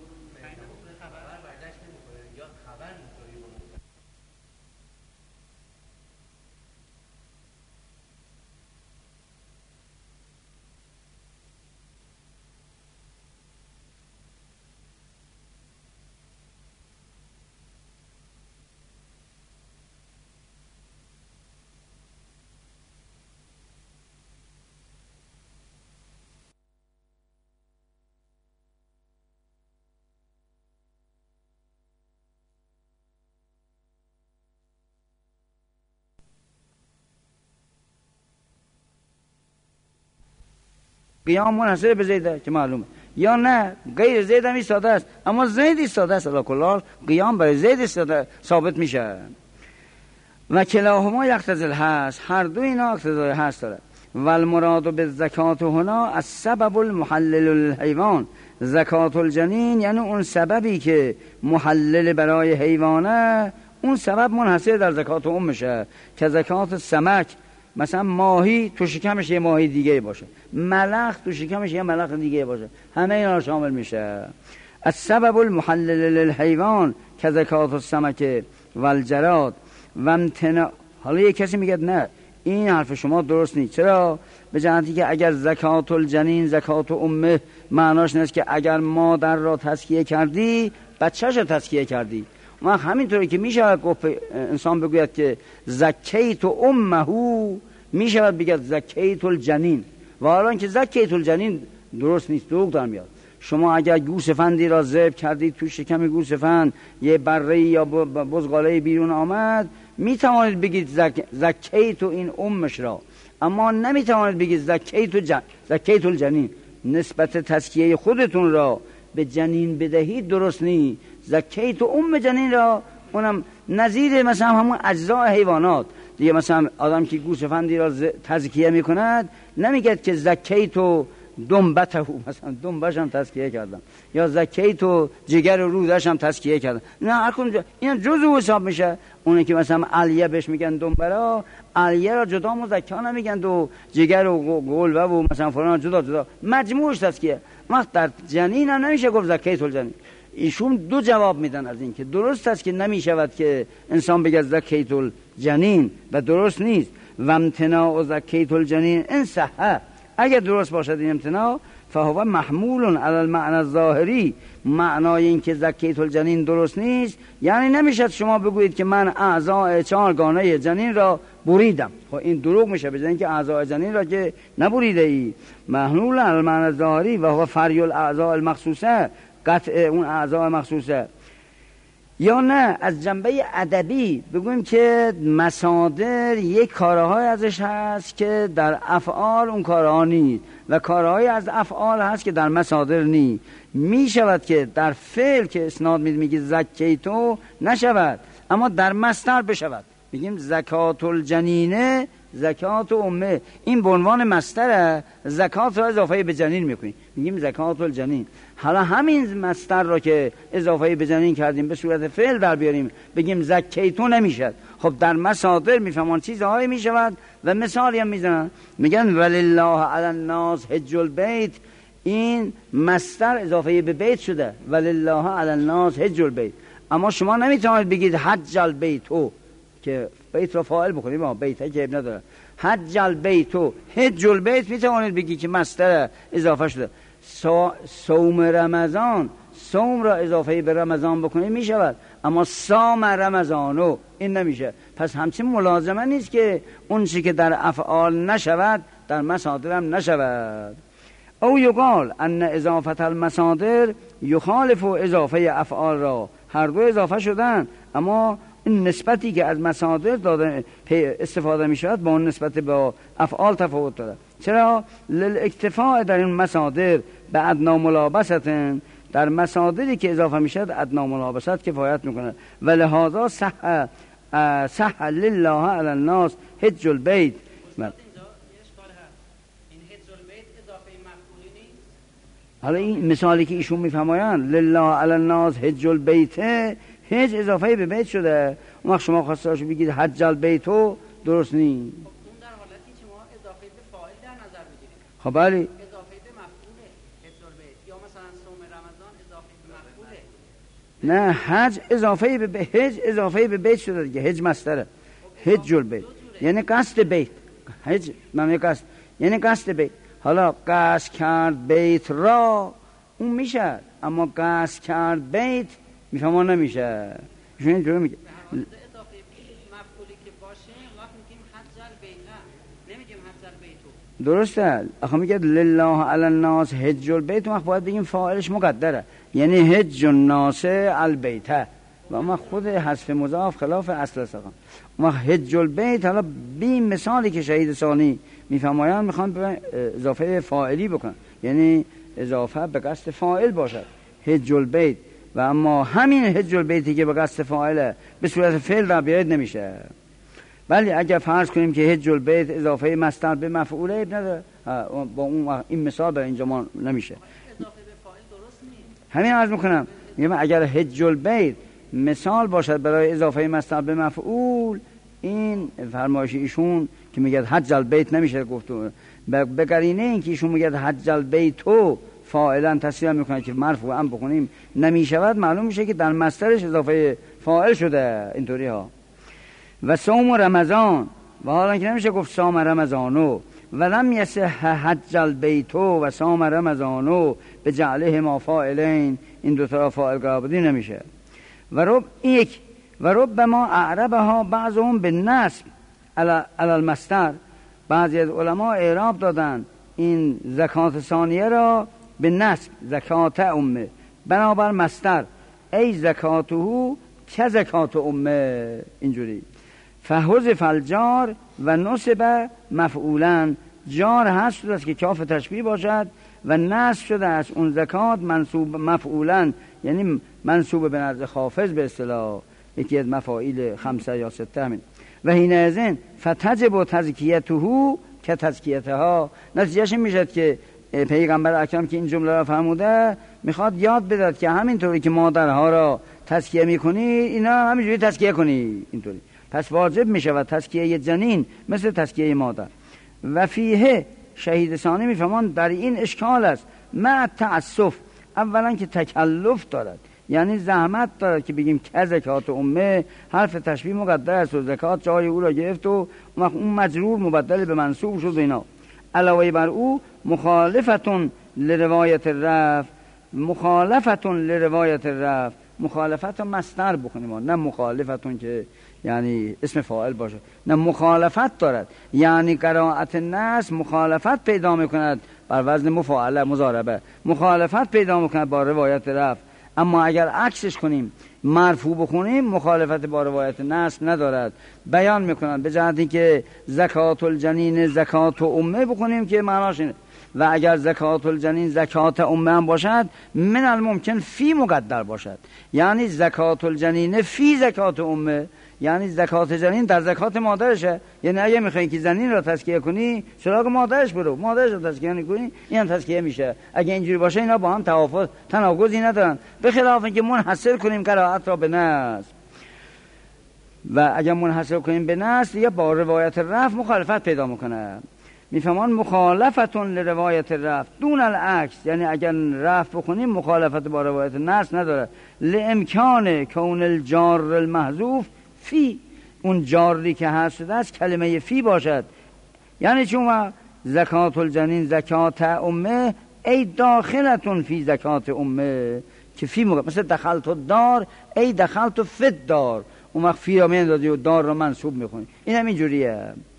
[SPEAKER 2] قیام منحصر به زیده که معلومه، یا نه غیر زید هم ایستاده است اما زید ایستاده است، علی کل حال قیام برای زید ایستاده ثابت میشه. و کلاهما یقتضی الحصر، هر دو اینا اقتضای حصر داره. و المراد بالزکات هنا از سبب المحلل الحیوان، زکات الجنین یعنی اون سببی که محلل برای حیوانه، اون سبب منحصر در زکات امشه که زکات سمک، مثلا ماهی تو شکمش یه ماهی دیگه باشه، ملخ تو شکمش یه ملخ دیگه باشه، همه اینا شامل میشه. از سبب المحلل للحیوان که زکات السمک و الجراد و امتناع. حالا یه کسی میگه نه این حرف شما درست نیست. چرا؟ به جهتی که اگر زکات الجنین زکات امه معناش نیست که اگر مادر را تزکیه کردی بچه‌ش را تزکیه کردی. ما همینطوری که میشود گفت انسان بگوید که زکیت امه، میشود بگید زکیت الجنین، و حالا که زکیت الجنین درست نیست، دروغ در میاد. شما اگر گوسفندی را ذبح کردید تو شکم گوسفند یه بره یا بزغاله بیرون آمد، میتوانید بگید زکیت این امش را، اما نمیتوانید بگید زکیت الجنین. نسبت تزکیه خودتون را به جنین بدهید درست نیست. زکیت ام جنین را، اونم نظیر مثلا همون اجزاء حیوانات دیگه. مثلا آدم که گوسفندی را تزکیه میکند نمیگه که زکیت و دنبته، مثلا دنبش هم تزکیه کردم، یا زکیت و جگر و رودش هم تزکیه کردم. نه هر کدوم اینا جزء حساب میشه. اونه که مثلا علیه بهش میگن دنبه را، علیه را جدا مذکر نمیگن و جگر و گلوه و مثلا فلان جدا مجموعش تزکیه. وقت در جنین هم نمیشه گفت زکیت الجنین. ایشون دو جواب میدن از این که درست است که نمیشود که انسان بگه زکیت الجنین و درست نیست. و امتناع زکیت الجنین ان صح، اگر درست باشد این امتناع، فهو محمول علی المعنى الظاهری، معنای این که زکیت الجنین درست نیست یعنی نمیشد شما بگویید که من اعضاء چهارگانه جنین را بریدم. خب این دروغ میشه، بجای اینکه اعضاء جنین را که نبریده ای. محمول علی المعنى الظاهری و هو فرع الاعضاء المخصوصه، قطع اون اعضاء مخصوصه. یا نه از جنبه ادبی بگویم که مصادر یک کارهای ازش هست که در افعال اون کارها نیست و کارهای از افعال هست که در مصادر نیست. می شود که در فعل که اسناد میگه زکیتو نشود، اما در مصدر بشود. میگیم زکات الجنینه زکات امه، این به عنوان مصدر زکات را اضافه به جنین میکنیم، میگیم زکات الجنین. حالا همین مصدر را که اضافه به جنین کردیم به صورت فعل در بیاریم بگیم زکیتو نمیشد. خب در مصادر میفهمان چیزهایی میشود و مثالی هم میزنن، میگن ولله علی الناس حج البیت، این مصدر اضافه به بیت شده، ولله علی الناس حج البیت. اما شما نمیتونید بگید حج البیتو، که بیت را فاعل بکنیم، بیت که اب نداره. حج البیتو، حج البیت میتوانید بگی که مصدر اضافه شده. صوم رمضان، صوم را اضافه به رمضان بکنید میشود، اما صام رمضانو این نمیشه. پس همچین ملازمه نیست که اون چی که در افعال نشود در مصادر هم نشود. او یقال ان اضافه المصادر یخالف اضافه افعال را، هر دو اضافه شدن اما این نسبتی که از مصادر داده استفاده می شود با اون نسبت با افعال تفاوت داره. چرا؟ للاکتفاء در این مصادر به ادنا ملابست، در مصادری که اضافه می شود ادنا ملابست کفایت میکنه. و لهذا صح لله علی الناس حج البیت. حالا این مثالی که ایشون میفرمایند لله علی الناس حج البیت، حج اضافه به بیت شده. اون وقت شما خواسته باشید بگید حج البیتو، درست نیست.
[SPEAKER 4] اون در حالتی که ما اضافه به فاعل در نظر بگیریم.
[SPEAKER 2] خب بله،
[SPEAKER 4] اضافه به مفعوله حج البیت، یا مثلا صوم رمضان اضافه به مفعوله.
[SPEAKER 2] نه، حج اضافه به حج اضافه به بیت شده دیگه. حج مصدره، حج البیت یعنی قصد بیت. حج معنی قصد یعنی قصد بیت. حالا قصد کرد بیت را اون میشه، اما قصد کرد بیت میفهمون نمیشه. ایشون اینجوری میگه
[SPEAKER 4] اضافه مفعولی که باشه وقت میگیم حج البیت، نمیگیم حج البیتو.
[SPEAKER 2] درسته. آخه میگه لله علی الناس حج البیت، وقت باید بگیم فاعلش مقدره، یعنی حج الناس البیت، و اما خود حذف مضاف خلاف اصل سخن. ما حج البیت حالا بی مثالی که شهید ثانی میفرمایند میخوان به اضافه فاعلی بکنن، یعنی اضافه به قصد فاعل باشد حج البیت، و اما همین حج البیتی که به قصد فاعله به صورت فعل را بیاید نمیشه. ولی اگر فرض کنیم که حج البیت اضافه مصدر به مفعوله نداره، با اون این مثال به اینجا ما نمیشه.
[SPEAKER 4] اضافه به فاعل درست نیست.
[SPEAKER 2] همین عرض میکنم، میگم اگر حج البیت مثال باشد برای اضافه مصدر به مفعول، این فرمایش ایشون که میگه حج البیت نمیشه گفت. به قرینه این که ایشون میگه حج البیتو فاعلا تصریح میکنه که مرفوع هم بخونیم نمیشود، معلوم میشه که در مصدرش اضافه فاعل شده اینطوری ها. و صوم رمضان، و حالا که نمیشه گفت صام رمضانو، و لم یصح حج البیتو و صام رمضانو به جعله ما فاعلین، این دو تا فاعل قرار بدی نمیشه. و ربما اعربها بعضهم بالنصب علی المصدر، بعضی از علما اعراب دادن این زکات ثانیه را به نصب، زکات امه بنابر مصدر، ای زکاته که زکات امه، اینجوری. فحذف الجار و نصب مفعولا، جار هست شده است که کاف تشبیه باشد و نصب شده است اون زکات منصوب مفعولا، یعنی منصوب به نزد خافض به اصطلاح، یکی از مفاعیل 5 یا 6 همین. و حینئذ فتجب تزکیته که تزکیتها، نتیجهش این میشد که پیغمبر اکرم که این جمله را فرموده میخواد یاد بدهد که همینطوری که مادرها را تزکیه میکنی اینا همینجوری تزکیه کنی اینطوری. پس واجب میشود تزکیه جنین مثل تزکیه مادر. و فیه شهید ثانی میفهمان در این اشکال است، مع تأسف، اولا که تکلف دارد، یعنی زحمت دارد که بگیم که زکات امه، حرف تشبیه مقدر است و زکات جای او را گرفت و اون مجرور مبدل به منصوب شد و اینا. علاوه بر او مخالفتون لروایت الرفع، مخالفتون لروایت الرفع، مخالفت مصدر بخونیم، نه مخالفتون که یعنی اسم فاعل باشه، نه مخالفت دارد، یعنی قرائت النص مخالفت پیدا میکند بر وزن مفاعله مضاربه، مخالفت پیدا میکند با روایت رفع. اما اگر عکسش کنیم مرفوع بخونیم مخالفت با روایت نصب ندارد. بیان میکنند به جهت اینکه زکات الجنین زکات امه بخونیم که معناش اینه، و اگر زکات الجنین زکات امه هم باشد من الممکن فی مقدر باشد، یعنی زکات الجنین فی زکات امه، یعنی زکات جنین در زکات مادرشه. یعنی اگه میخوای که جنین را تزکیه کنی سراغ مادرش برو، مادرش رو تزکیه کنی این هم تزکیه میشه. اگه اینجوری باشه اینا با هم تناقضی ندارن، به خلاف اینکه منحصر کنیم قرائت را به نصب، و اگر منحصر کنیم به نصب یا با روایت رفع مخالفت پیدا میکنه. میفهمان مخالفتون لروایت رفع دون العکس، یعنی اگر رفع بخونیم مخالفت با روایت نصب نداره. لامکان کون الجار المحذوف فی، اون جاری که هست شده است کلمه فی باشد. یعنی چون زکات الجنین زکات امه ای داخلتون فی زکات امه که فی موقع مثل دخلت الدار ای دخلت فی الدار، اون وقت فی را میندازی و دار را منصوب میخونی. این هم اینجوریه.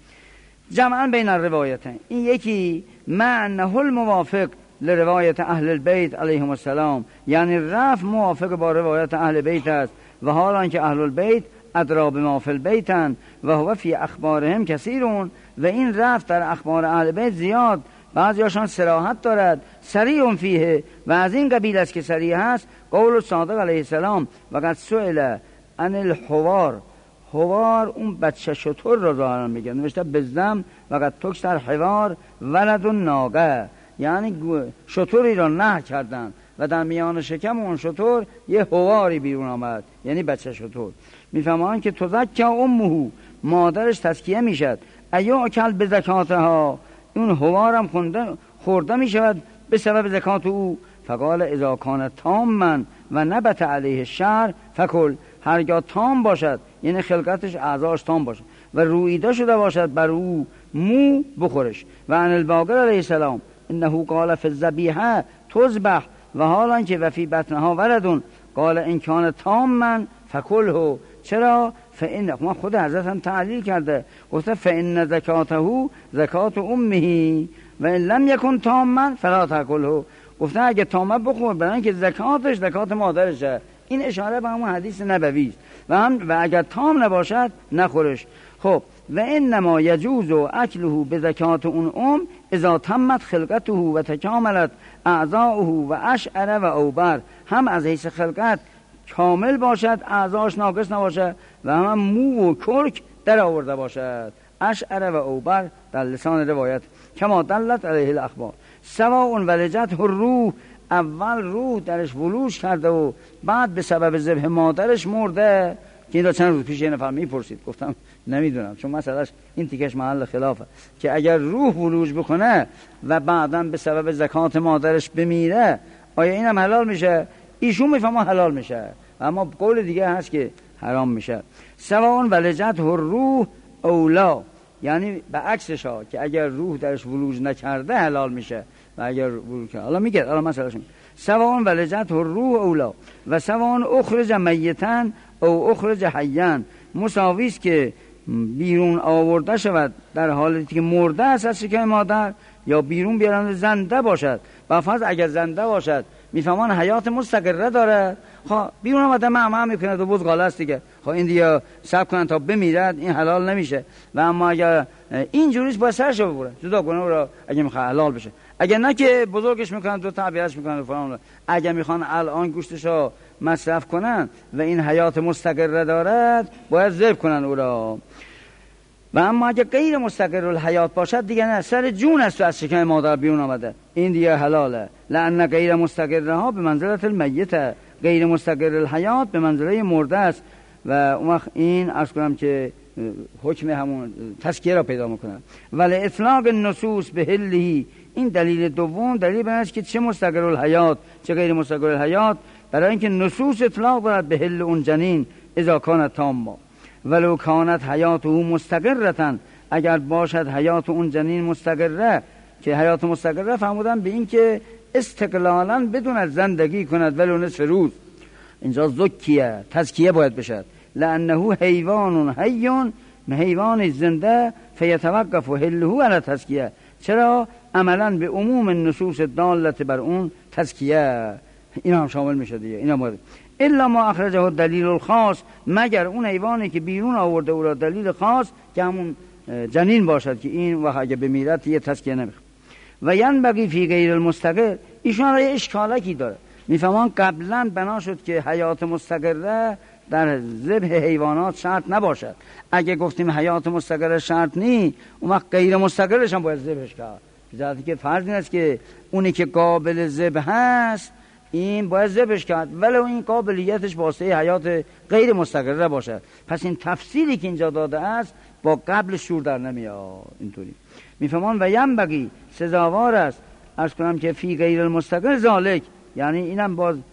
[SPEAKER 2] جمعا بین الروایتین، این یکی معنه الموافق لروایت اهل البیت علیهم السلام، یعنی رفع موافق با روایت اهل بیت است و حالان که اهل البیت ادرا بما فی البیتن و هو فی اخبارهم کثیرون، و این رفع در اخبار اهل بیت زیاد، بعضیاشان صراحت دارد صریح فیه، و از این قبیل است که صریح است قول صادق علیه السلام و قد سئل عن الحوار. حوار اون بچه شتر را ظاهرا میگن، نوشته بزدم و قد تکسر حوار ولد ناقه، یعنی شتری را نه کردن و در میان شکم اون شتر یه حواری بیرون آمد، یعنی بچه شتر. میفهمان که تزکیه امه، مادرش تزکیه میشد، ایو اکل به زکاتها، اون حوارم خورده میشود به سبب زکات او. فقال اذا کان تاما و نبت علیه الشعر فکل، هرگاه تام باشد یعنی خلقتش اعضاش تام باشد و رویده شده باشد بر او مو، بخورش. و عن الباقر علیه السلام انه قال فی الذبیحه تذبح و حالا که وفی بطنها ولدون قال ان کان تاما فکله. چرا؟ فإن ما خود حضرت هم تعلیل کرده، گفته فإن زکاته زکات امه و ان لم یکن تاما فلا تاکله، گفته اگه تامه بخور، برای اینکه زکاتش زکات مادرشه. این اشاره به همون حدیث نبوی است و اگر تام نباشد نخورش. خب و انما یجوز اکله به زکات اون اذا تمت خلقته و تکاملت اعضاؤه و اشعر و اوبر، هم از حیث خلقت کامل باشد، اعضاش ناقص نباشد، و هم مو و کرک در آورده باشد، اشعر و اوبر در لسان روایت کما دلت علیه الاخبار. سواء ولجت الروح، اول روح درش ولوج کرده و بعد به سبب ذبح مادرش مرده، که این را چند روز پیش یه نفر میپرسید، گفتم نمیدونم، چون مسئلهش این تیکش محل خلافه که اگر روح ولوج بکنه و بعدا به سبب زکات مادرش بمیره آیا اینم حلال میشه؟ ایشون میفهمه حلال میشه، اما قول دیگه هست که حرام میشه. سواء ولجت الروح اولا، یعنی به عکسش ها که اگر روح درش ولوج نکرده حلال میشه و اگر ولوج کرده حالا میگه، حالا مسئلهش سواء ولجت الروح اولا و سواء اخرج میتا او اخرج حیا، مساوی است که بیرون آورده شود در حالتی که مرده است از شکم مادر یا بیرون بیارن زنده باشد. با فرض اگر زنده باشد میفهمان حیات مستقره داره، خب بیرون آمده معمع میکنه تو بزغاله است دیگه، خب این دیگه صبر کنن تا بمیرد، این حلال نمیشه. و اما اگر اینجوریش باید سرشو ببره جدا کنه رو اگه میخواد حلال بشه، اگر نه که بزرگش میکنن تو تعبیرش میکنن فلان. اگر میخوان الان گوشتشو مصرف کنن و این حیات مستقره دارد باید ذبح کنن او را. و اما اگه غیر مستقر الحیات باشد دیگه نه، سر جون است از شکم مادر بیرون آمده، این دیگه حلاله. لأن غیر مستقرها به منزلت المیت، غیر مستقر الحیات به منزله مرده است. و اون وقت این عرض کنم که حکم همون تزکیه را پیدا میکنه. ولی اطلاق النصوص به هلی، این دلیل دوم دلیل بر است که چه مستقر الحیات چه غیر مستقر الحیات، برای اینکه نصوص اطلاق دارد به هل اون جنین اذا کانت تامه ولو کانت حیاته مستقرتن، اگر باشد حیات اون جنین مستقره، که حیات مستقره فهمودن به این که استقلالا بدون از زندگی کند ولو نصف روز. اینجا زکیه تزکیه باید بشد، لانه حیوان حیون، حیوان زنده، فیتوقف هله علی تزکیه. چرا؟ عملا به عموم نصوص دالت بر اون تزکیه این هم شامل میشه دیگه. این هم باید الا ما اخرجه دلیل الخاص، مگر اون حیوانی که بیرون آورده او را دلیل خاص که همون جنین باشد که این و اگه بمیرد یه تزکیه نمیخواد. و ینبغی فی غیر المستقر، ایشون را یه اشکالکی داره، میفهمان قبلا بنا شد که حیات مستقره در ذبح حیوانات شرط نباشد. اگه گفتیم حیات مستقره شرط نی، اون وقت غیر مستقرش هم باید ذبحش کرد، بذاتی که فرض این است که اونی که قابل ذبح هست این باید ذبحش کرد ولو این قابلیتش واسه حیات غیر مستقره باشه. پس این تفصیلی که اینجا داده است با قبل شور در نمیاد. اینطوری میفهمان و ینبغی سزاوار است عرض کنم که فی غیر المستقر ذالک، یعنی اینم باز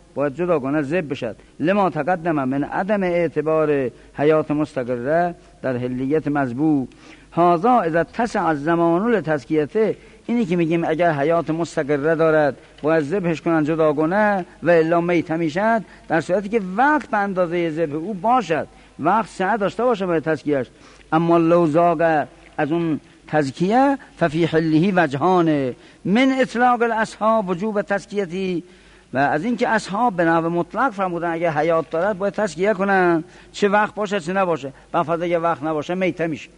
[SPEAKER 2] باید جداگانه ذبح بشد. لما تقدم من عدم اعتبار حیات مستقره در حلیت مذبوح. هذا اذا اتسع الزمان لتزکیته، اینی که میگیم اگر حیات مستقره دارد باید ذبحش کنن جداگانه و الا میت میشد، در صورتی که وقت به اندازه ذبح او باشد، وقت ساعت داشته باشه برای تزکیهش. اما لو زاغ از اون تزکیه ففی حله وجهان من اطلاق الاصحاب وجوب تزکیتی، و از اینکه اصحاب به نحو مطلق فرمودن اگر حیات دارد باید تزکیه کنن، چه وقت باشه چه نباشه، بفرض اگه وقت نباشه میته میشه.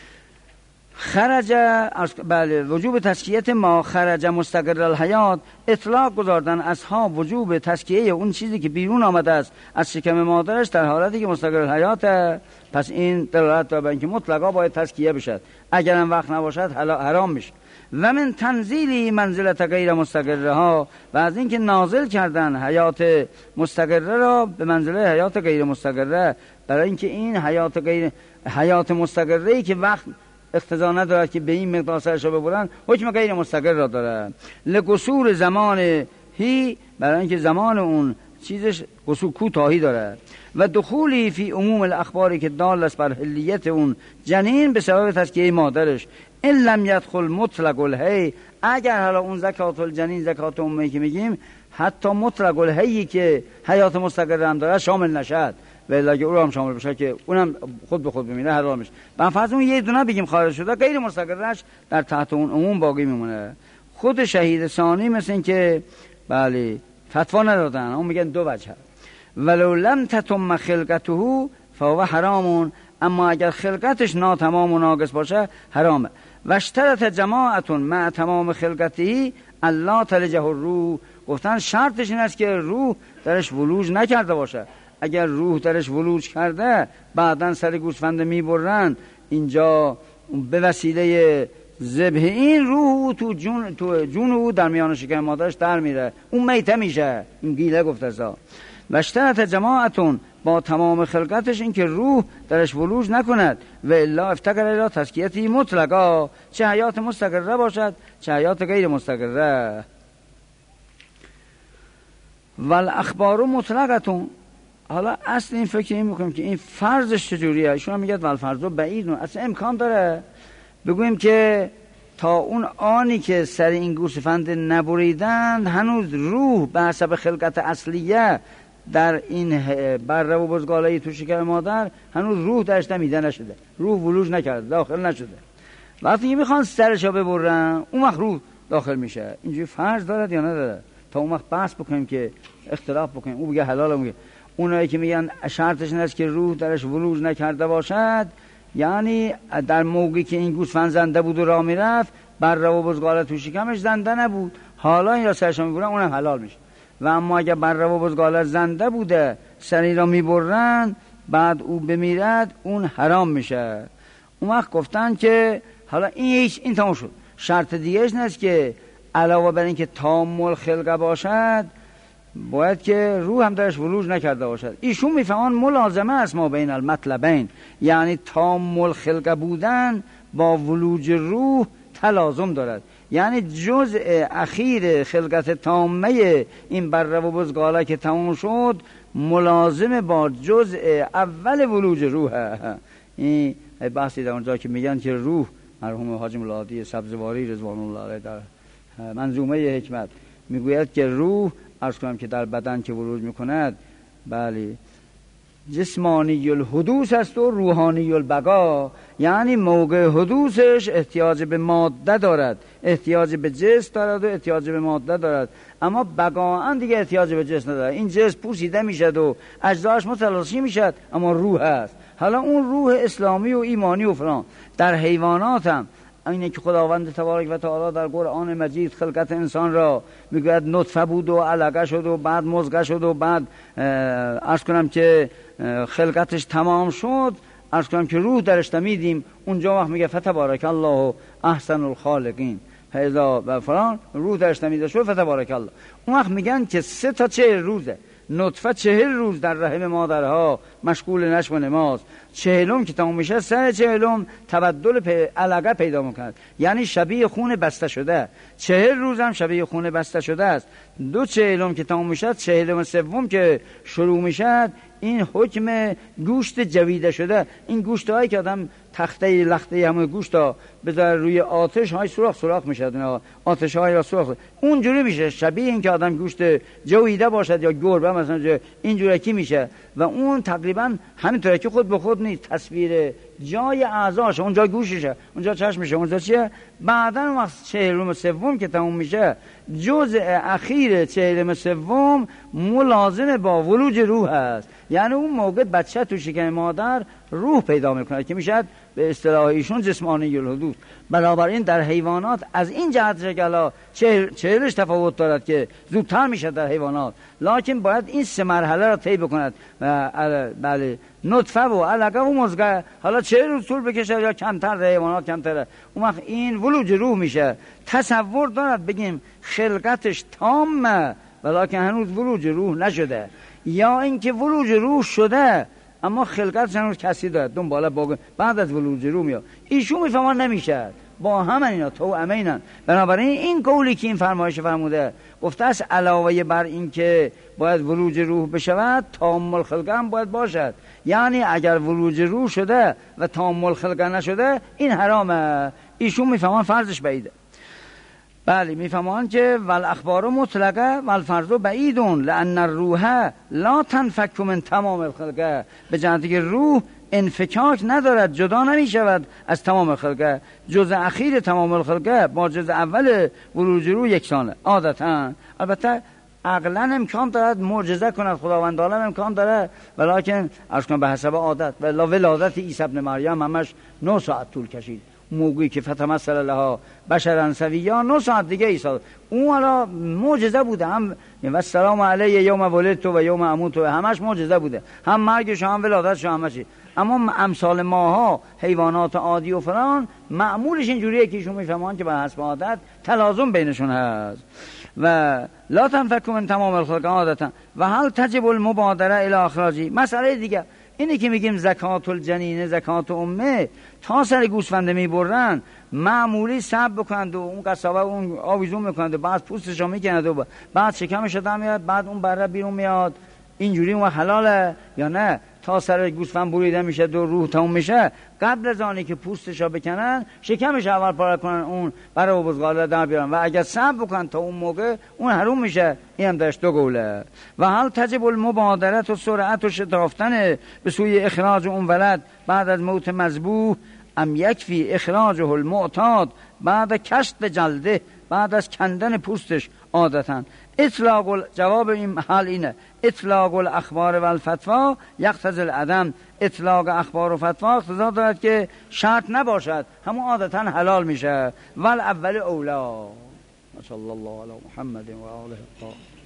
[SPEAKER 2] خرج بله وجوب تزکیه ما خرج مستقر الحیات، اطلاق گذاردن اصحاب وجوب تزکیه اون چیزی که بیرون آمده است از شکم مادرش در حالتی که مستقر الحیات، پس این دلالت داره بر اینکه مطلقا باید تزکیه بشد، اگرم وقت نباشد حرام میشه. و من تنزیلی منزلت غیر مستقره ها، و از اینکه نازل کردن حیات مستقره را به منزله حیات غیر مستقره، برای اینکه این حیات مستقره ای که وقت اقتضا ندارد که به این مقدار سرش رو ببرن، حکم غیر مستقر را دارد. لقصور زمان هی، برای اینکه زمان اون چیزش قصور کوتاهی دارد. و دخولی فی عموم الاخباری که دال است بر حلیت اون جنین به سبب تزکیه مادرش. این لم یدخل مطلق الهی، اگر حالا اون زکات الجنین زکات امی که میگیم حتی مطلق الهی که حیات مستقر هم داره شامل نشد، ولی اگه او رو هم شامل بشه که اونم خود به خود بمیره حرام میشه. من فرض اون یه دونه بگیم خارج شده، غیر مستقرش در تحت اون عموم باقی میمونه. خود شهید ثانی مثل این که بله فتوا ندادن، اون میگن دو وجه، ولو لم تتم خلقته فهو حرامون، اما اگر خلقتش ناتمام و ناقص باشه حرامه. و اشترط جماعتون مع تمام خلقتی الله تلجه الروح، گفتن شرطش این است که روح درش ولوج نکرده باشه. اگر روح درش ولوج کرده بعدن سر گوسفند میبرن، اینجا به وسیله ذبح این روح تو جون او در میان شکم مادرش در میره، اون میته میشه. این گیله گفته سا. و اشترط جماعتون با تمام خلقتش این که روح درش ولوج نکند، و الا افتقر الی تزکیتی مطلقا، چه حیات مستقره باشد چه حیات غیر مستقره. والاخبار مطلقتون، حالا اصل این فکر این میکنیم که این فرضش چجوریه. ایشون هم میگه والفرض بعید، اصلا امکان داره بگوییم که تا اون آنی که سر این گوسفند نبریدند هنوز روح به حسب خلقت اصلیه در این بره و بزغاله‌ای تو شکم مادر هنوز روح درش نمیده نشده، روح ولوج نکرده، داخل نشده. وقتی میخوان سرشو ببرن اون وقت روح داخل میشه. اینجوری فرض دارد یا نداره؟ تا اون وقت بحث بکنیم که اختلاف بکنیم. او بگه حلاله، میگه اونایی که میگن شرطش این است که روح درش ولوج نکرده باشد، یعنی در موقعی که این گوسفند زنده بود و راه میرفت بره و بزغاله تو شکمش زنده نبود، حالا این را سرش میبرن اونم حلال میشه. و اما اگر بره و بزغاله زنده بوده سری را میبرن بعد او بمیرد، اون حرام میشه. اون وقت گفتن که حالا این تمام شد. شرط دیگه این است که علاوه بر این که تامل خلقه باشد باید که روح هم درش ولوج نکرده باشد. ایشون میفهمان ملازمه است ما بین المطلبین، یعنی تامل خلقه بودن با ولوج روح تلازم دارد، یعنی جزء اخیر خلقت تامه این بره و بزغاله که تمام شد ملازم با جزء اول ولوج روحه. این بحثی در اونجا که میگن که روح، مرحوم حاجی ملادی سبزواری رضوان الله علیه در منظومه حکمت میگوید که روح عرض کنم که در بدن که ولوج میکند بله جسمانی الحدوث است و روحانی البقا، یعنی موقع حدوثش احتیاج به ماده دارد، احتیاج به جسم دارد و احتیاج به ماده دارد، اما بقاً دیگه احتیاج به جسم ندارد. این جسم پوسیده میشد و اجزاش متلاشی میشد، اما روح هست. حالا اون روح اسلامی و ایمانی و فلان در حیوانات هم اینه که خداوند تبارک و تعالی در قرآن مجید خلقت انسان را میگوید نطفه بود و علقه شد و بعد مضغه شد و بعد عرض کنم که خلقتش تمام شد، عرض کنم که روح درش دمیدیم. اونجا وقت میگه فتبارک الله احسن الخالقین، فاذا و فلان روح درش دمیده شد فتبارک الله. اون وقت میگن که 3 تا 40 روزه، نطفه 40 روز در رحم مادرها مشغول نشو و نماز. 40 که تمام میشه، سر 40 تبدل علقه پیدا میکند، یعنی شبیه خون بسته شده. 40 روز هم شبیه خون بسته شده است. 40 که تمام میشه، 43 که شروع میشه، این حکم گوشت جویده شده، این گوشت هایی که آدم تخته لخته همه گوشت ها بذاره روی آتش های سوراخ میشه، آتش های را سوراخ اونجوری میشه، شبیه این که آدم گوشت جویده باشد یا گربه مثلا اینجوری کی میشه. و اون تقریبا همینطوره که خود به خود نیست، تصویر جای اعضاش، اونجا گوششه، اونجا چشمشه، اونجا چیه. بعدن وقت 43 که تموم میشه، جزء اخیر 43 ملازم با ولوج روح است، یعنی اون موقع بچه تو شکم مادر روح پیدا میکنه که میشه به اصطلاح ایشون جسمانی الحدود. بنابراین در حیوانات از این جهت شکلا 40 تفاوت دارد که زودتر میشه در حیوانات، لکن باید این 3 مرحله را طی بکند. بله، نطفه و علقه و مزغه، حالا 40 روز طول بکشه یا کمتر، در حیوانات کمتره، اون وقت این ولوج روح میشه. تصور دارد بگیم خلقتش تامه ولکن هنوز ولوج روح نشده، یا اینکه ولوج روح شده اما خلقتش هنوز کسی دارد دنباله بعد از ولوج روح میاد. ایشون میفهمان نمیشه، با همه اینا تو امینن. بنابراین این قولی که این فرمایش فرموده گفته است علاوه بر این که باید ولوج روح بشود، تامل خلقه هم باید باشد، یعنی اگر ولوج روح شده و تامل خلقه نشده این حرامه. ایشون میفهمان فرضش بعیده. بله، میفهمان که والاخبار مطلقه والفرض بعیدون لان الروح لا تنفک من تمام الخلقه، به جهتی که روح انفکاک ندارد، جدا نمی شود از تمام خلقه. جزء اخیر تمام الخلقه با جزء اول ولوج روح یکسانه عادتا. البته عقلا امکان دارد معجزه کند، خداوند عالم امکان داره، ولکن عرض کنم به حسب عادت. ولادت عیسی ابن مریم همش 9 ساعت طول کشید، موقعی که فتمثل لها بشرا سویا 9 ساعت دیگه عیسی، اون حالا معجزه بوده، هم و سلام علیه یوم ولدت و یوم اموت و همش معجزه بوده، هم مرگش هم ولادتش هم چی. اما امثال ماها حیوانات عادی و فلان معمولش اینجوریه که ایشون میفهمان که بر حسب عادت تلازم بینشون هست. و لا تنفک من تمام الخلق عادتا و هل تجب المبادره الی اخراجی. مسئله دیگه اینه که میگیم زکات الجنین، زکات امه، تا سر گوسفنده میبرن معمولی صبر بکنند و اون قصابه اون آویزون میکنند و بعد پوستش رو میکند و بعد شکمش رو در میاد، بعد اون بره بیرون میاد، اینجوری اون حلاله یا نه؟ تا سر گوسفند بریده میشه و روح تموم میشه، قبل از آنی که پوستش رو بکنن شکمش اول پاره کنن، اون برای بزغاله در بیارن، و اگر صبر بکنن تا اون موقع اون حروم میشه. این هم داشت 2 قوله. و هل تجب المبادرت و سرعت و شتافتن به سوی اخراج اون ولد بعد از موت مذبوح، ام یکفی اخراجه المعتاد بعد کشت جلده، بعد از کندن پوستش عادتا. جواب این حال اینه، اطلاق الاخبار و الفتوا یقتضی العدم. اطلاق اخبار و فتوا اقتضا دارد که شرط نباشد، همون عادتا حلال میشه. والاول اولا. صلی الله علی محمد و آله الطاهرین.